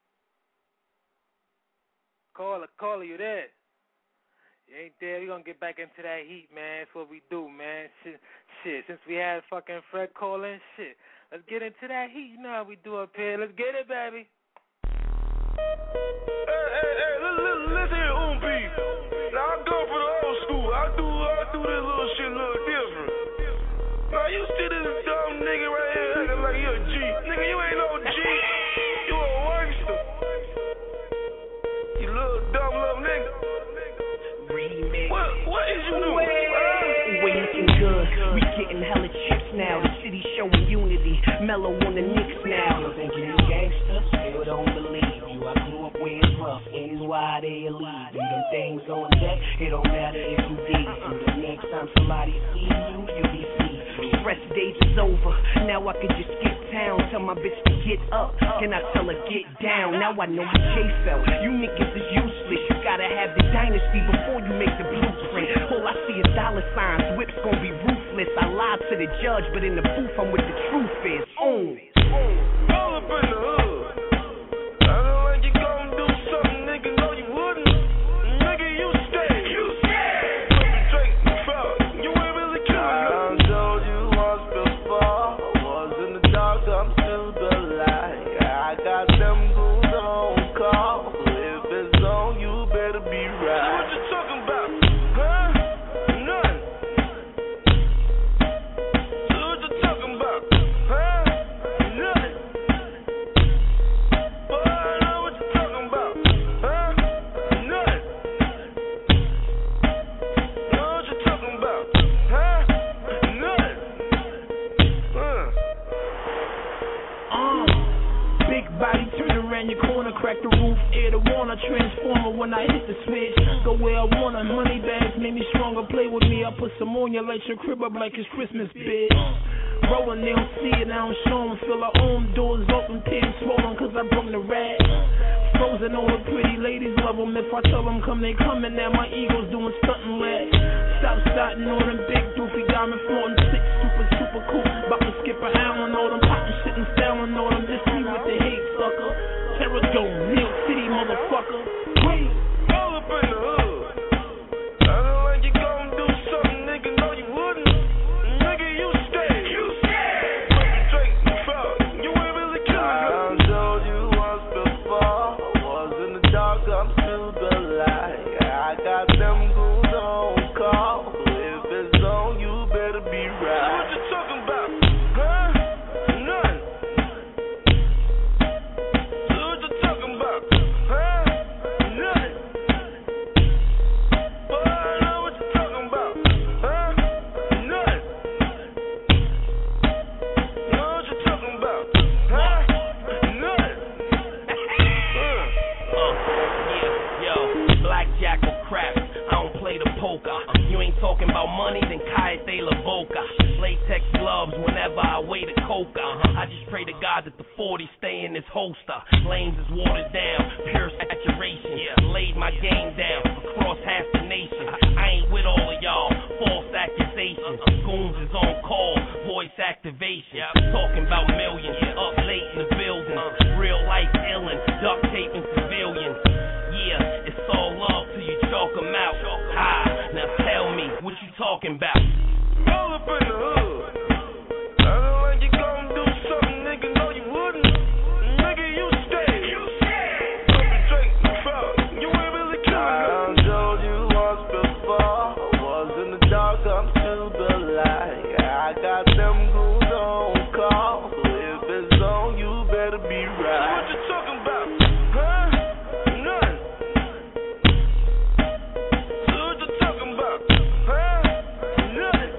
Caller, caller, you there? You ain't there. We gonna get back into that heat, man. That's what we do, man. Shit, shit. Since we had fucking Fred calling, shit. Let's get into that heat. You know how we do up here. Let's get it, baby. hey, hey, listen, listen here, Oom B. Now I go for the old school. I do, I do this little shit a little different. Now you see this dumb nigga right here acting like he a G. Nigga, you ain't no G. You a wankster. You little dumb little nigga. What, what is you doing? We looking good. We getting hella chips now. The city showing unity. Mellow on the Knicks now. You thinking you gangster? Still don't believe you. I grew up where it's rough. N Y they elite. Do them things on deck. It don't matter if you deep. The next time somebody see you, you be see. Stress days is over. Now I can just skip town. Tell my bitch to get up. Can I tell her get down? Now I know how Jay felt. You niggas is useless. You gotta have the dynasty before you make the blueprint. All I see is dollar signs. Whips gon' be ruthless. I lied to the judge, but in the booth I'm with the truth is. Own it. All up in the hood. I don't like you gon' do something, nigga. No, you wouldn't. Nigga, you scared. You scared. Drake, fuck. You ain't really killing I told you once before. I was in the dark, I'm still the light. I got them goons on call. If it's on, you better be right. So what you talking about? Huh? None. So what you talking about? Huh? None. Boy, I know what you talking about. Huh? None. Know what you talking about? Huh? None. Huh? Uh, big body, turn around your corner, crack the roof, air the Warner, transformer when I hit the switch. Go where I wanna, money bags made me stronger, play with me, I put some on you, light your crib up like it's Christmas, bitch. Rolling, they don't see it, I don't show them, feel our own doors open, tears swollen, cause I broke the rat. Frozen over pretty ladies, love them, if I tell them come, they coming, now my ego's doing stunting red. Stop starting on them big doofy diamond floating, six super, super cool, about to skip an hour on all them, popping shit and styling on them, this me with the hate, sucker. Terror Dome, New York City, motherfucker. Wait. All up in the hood. I don't like you gon' do something, nigga. No, you wouldn't. Nigga, you scared. You scared. Drake, fuck. You ain't really killing me. I told you once before. I was in the dark, I'm still the light. I got them goons on call. If it's on, you better be right. So what you talking about? Huh? None. So what you talking about? Huh? None. Boy, I know what you talking about. Huh? None. Know what you talking about? Huh? None. Huh? Uh, yeah, yo, blackjack or crap, I don't play the poker. You ain't talking about money, then Cayete La Boca. Latex gloves whenever I weigh the coca. I just pray to God that the forty stay in this holster. Lanes is watered down, pure saturation. Laid my game down across half the nation. I ain't with all of y'all, false accusations. Goons is on call, voice activation. Talking about millions, up late in the building. Real life illin', duct taping civilians. Yeah, it's all love till you chalk 'em out. Hi, now tell me what you talking about. All up in the hood. I don't like you gon' do something, nigga. No, you wouldn't. Nigga, you scared. You scared. Drake, fuck. You ain't really killing me. I told you once before. I was in the dark, I'm still the light. I got them goons on call. If it's on, you better be So right. what you talking about? Huh? None. So what you talking about? Huh? None.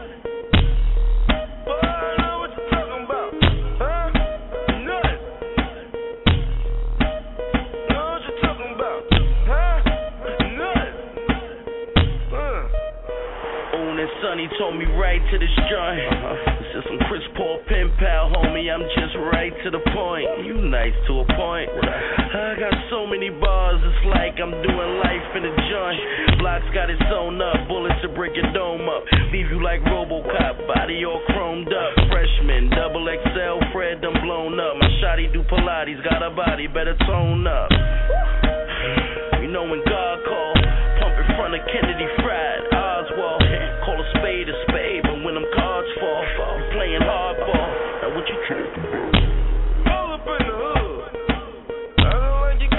Boy, I know what you talking about. Huh? None. Know what you talking about? Huh? None. Huh? Owen and Sonny told me right to this joint. This is some Chris Paul pen pal, homie. I'm just right to the point. You nice to a point. I got so many bars, it's like I'm doing life in a joint. Blocks got it sewn up, bullets to break your dome up. Leave you like RoboCop, body all chromed up. Freshman, double X L, Fred done blown up. My shawty do Pilates, got a body, better tone up. You know when God call, pump in front of Kennedy Fried, Oswald. Call a spade a spade, but when them cards fall, you playing hardball. Now what you trying to do? All up in the hood. I don't like you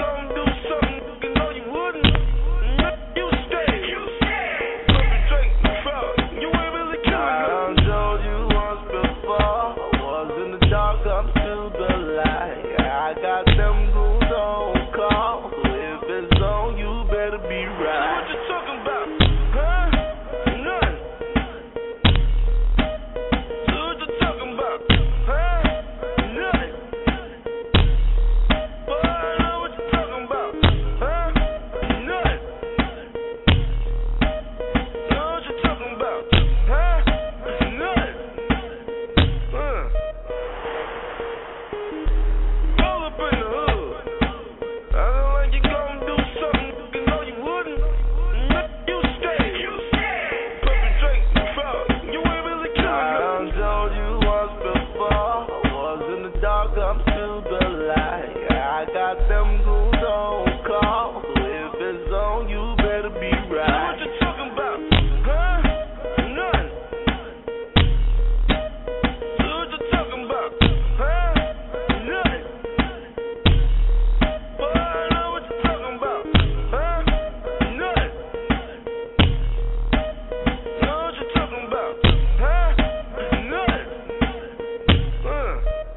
dark comes to the light. I got them goons on call. If it's on, you better be right. What you talking about? Huh? None. So what you talking about? Huh? None. Boy, I know what you talking about. Huh? None. Know what you talking about? Huh? None. Huh? Roll up in the hood. I don't like you gon' do something you know you wouldn't. You scared. You scared. Perpetrate the fraud. You ain't really killing me. I told you once before. Was in the dark, I'm to the light. I got them goons on call. If it's on, you better be right. What you talking about? Huh? None. So what you talking about? Huh? None. Boy, I know what you talking about. Huh? None. Know what you talking about? Huh? None. Huh?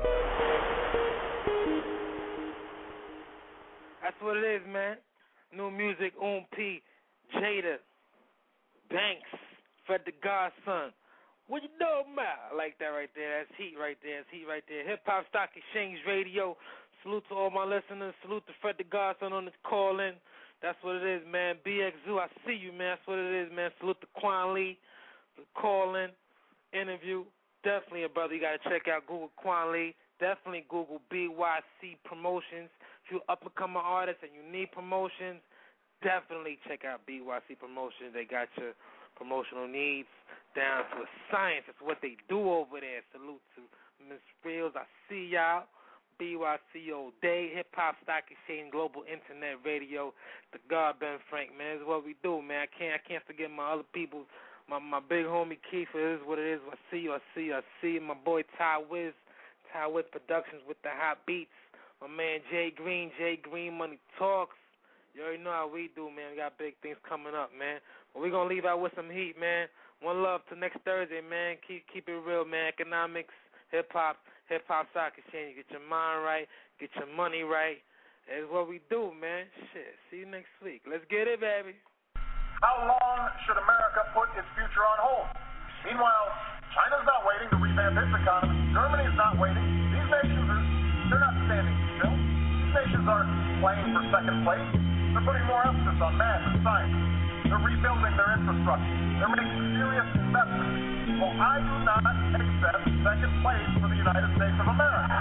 That's what it is, man. New music, Um P, Jada, Banks, Fred the Godson. What you know about? I like that right there. That's heat right there. That's heat right there. Hip Hop Stock Exchange Radio. Salute to all my listeners. Salute to Fred the Godson on this call in. That's what it is, man. B X Zoo, I see you, man. That's what it is, man. Salute to Quan Lee, the call in interview. Definitely a brother. You got to check out Google Quan Lee. Definitely Google B Y C Promotions. If you're up and coming artist and you need promotions, definitely check out B Y C Promotions. They got your promotional needs down to a science. It's what they do over there. Salute to Miss Fields. I see y'all. B Y C all day. Hip Hop Stock Exchange Global Internet Radio. The God Ben Frank, man. This is what we do, man. I can't I can't forget my other people. My my big homie Kiefer. This is what it is. I see you. I see you. I see you. My boy Ty Wiz. Ty Wiz Productions with the hot beats. My man Jay Green. Jay Green Money Talks. You already know how we do, man. We got big things coming up, man. But we're going to leave out with some heat, man. One love till next Thursday, man. Keep keep it real, man. Economics, hip-hop, hip-hop stock exchange. Get your mind right. Get your money right. That's what we do, man. Shit. See you next week. Let's get it, baby. How long should America put its future on hold? Meanwhile, China's not waiting to revamp its economy. Germany's not waiting. These nations are, they're not standing still. These nations aren't playing for second place. They're putting more emphasis on math and science. They're rebuilding their infrastructure. They're making serious investments. Well, I do not accept second place for the United States of America.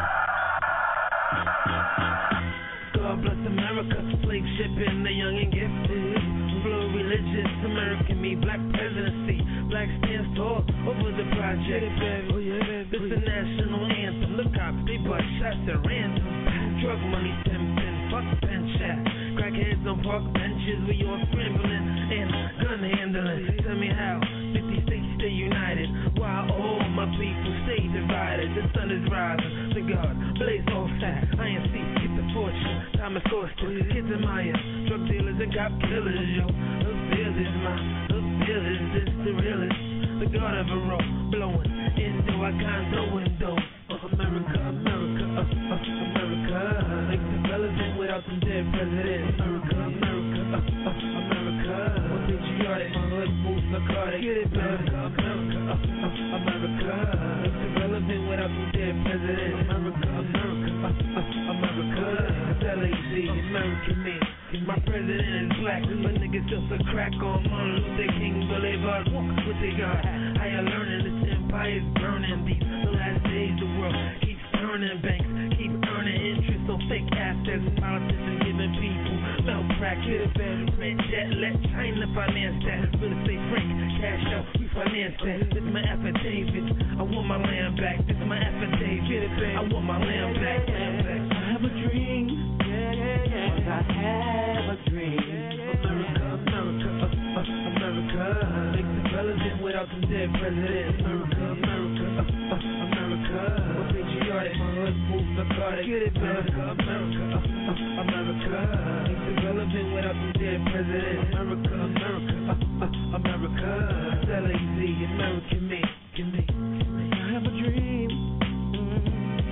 God bless America, slave shipping the young and gifted. Flow religious, American me, black presidency. Black stands tall over the project. Oh, yeah, this the national anthem. Look out, they bust shots at random. Drug money pimping, fuck pen chat. Crackheads on park benches, we all scrambling and gun handling. Tell me how fifty states stay united while all my people stay divided. The sun is rising, the God blaze all fat. I N C, get the fortune, Thomas Austin, kids in Maya, drug dealers and cop killers, yo. The bill is mine, the bill is this, the realest. The God of a roll, blowing into I got no window. Oh, America, America, uh, uh, America. Like the relevant without some dead presidents. America, America, uh, uh, America. One patriotic, my hood moves narcotic. Get it, America, America, uh, uh, America. Like the relevant without some dead presidents. America, America, uh, uh, America. It's L A Z, American me. My president is black, but niggas just a crack on Martin Luther King Boulevard. Walk with the God. How you learning this empire's burning? These the last days the world keeps turning banks, keep earning interest on fake assets. Politicians giving people milk crack, get a better rent debt. Let China finance that. Real estate frank, cash out, we finance that. This is my affidavit. I want my land back. This is my affidavit. I want my land back. Land back. I have a dream. Yeah, yeah, yeah. I have a dream. America, America, uh, uh, America. Make it relevant without some dead presidents. America, America, uh, uh, America. We're patriotic, my hood moves narcotic. Get it, America, America, uh, uh, America. Make it relevant without some dead presidents. America, America, uh, uh, America. It's L A Z, American me, give me, give me. I have a dream. Mm-hmm.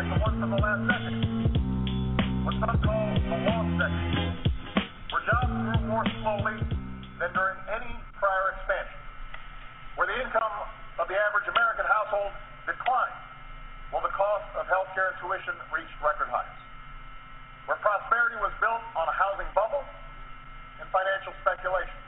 like the ones from the last decade, what some call the lost decade, where jobs grew more slowly than during any prior expansion, where the income of the average American household declined, while the cost of healthcare and tuition reached record highs, where prosperity was built on a housing bubble and financial speculation,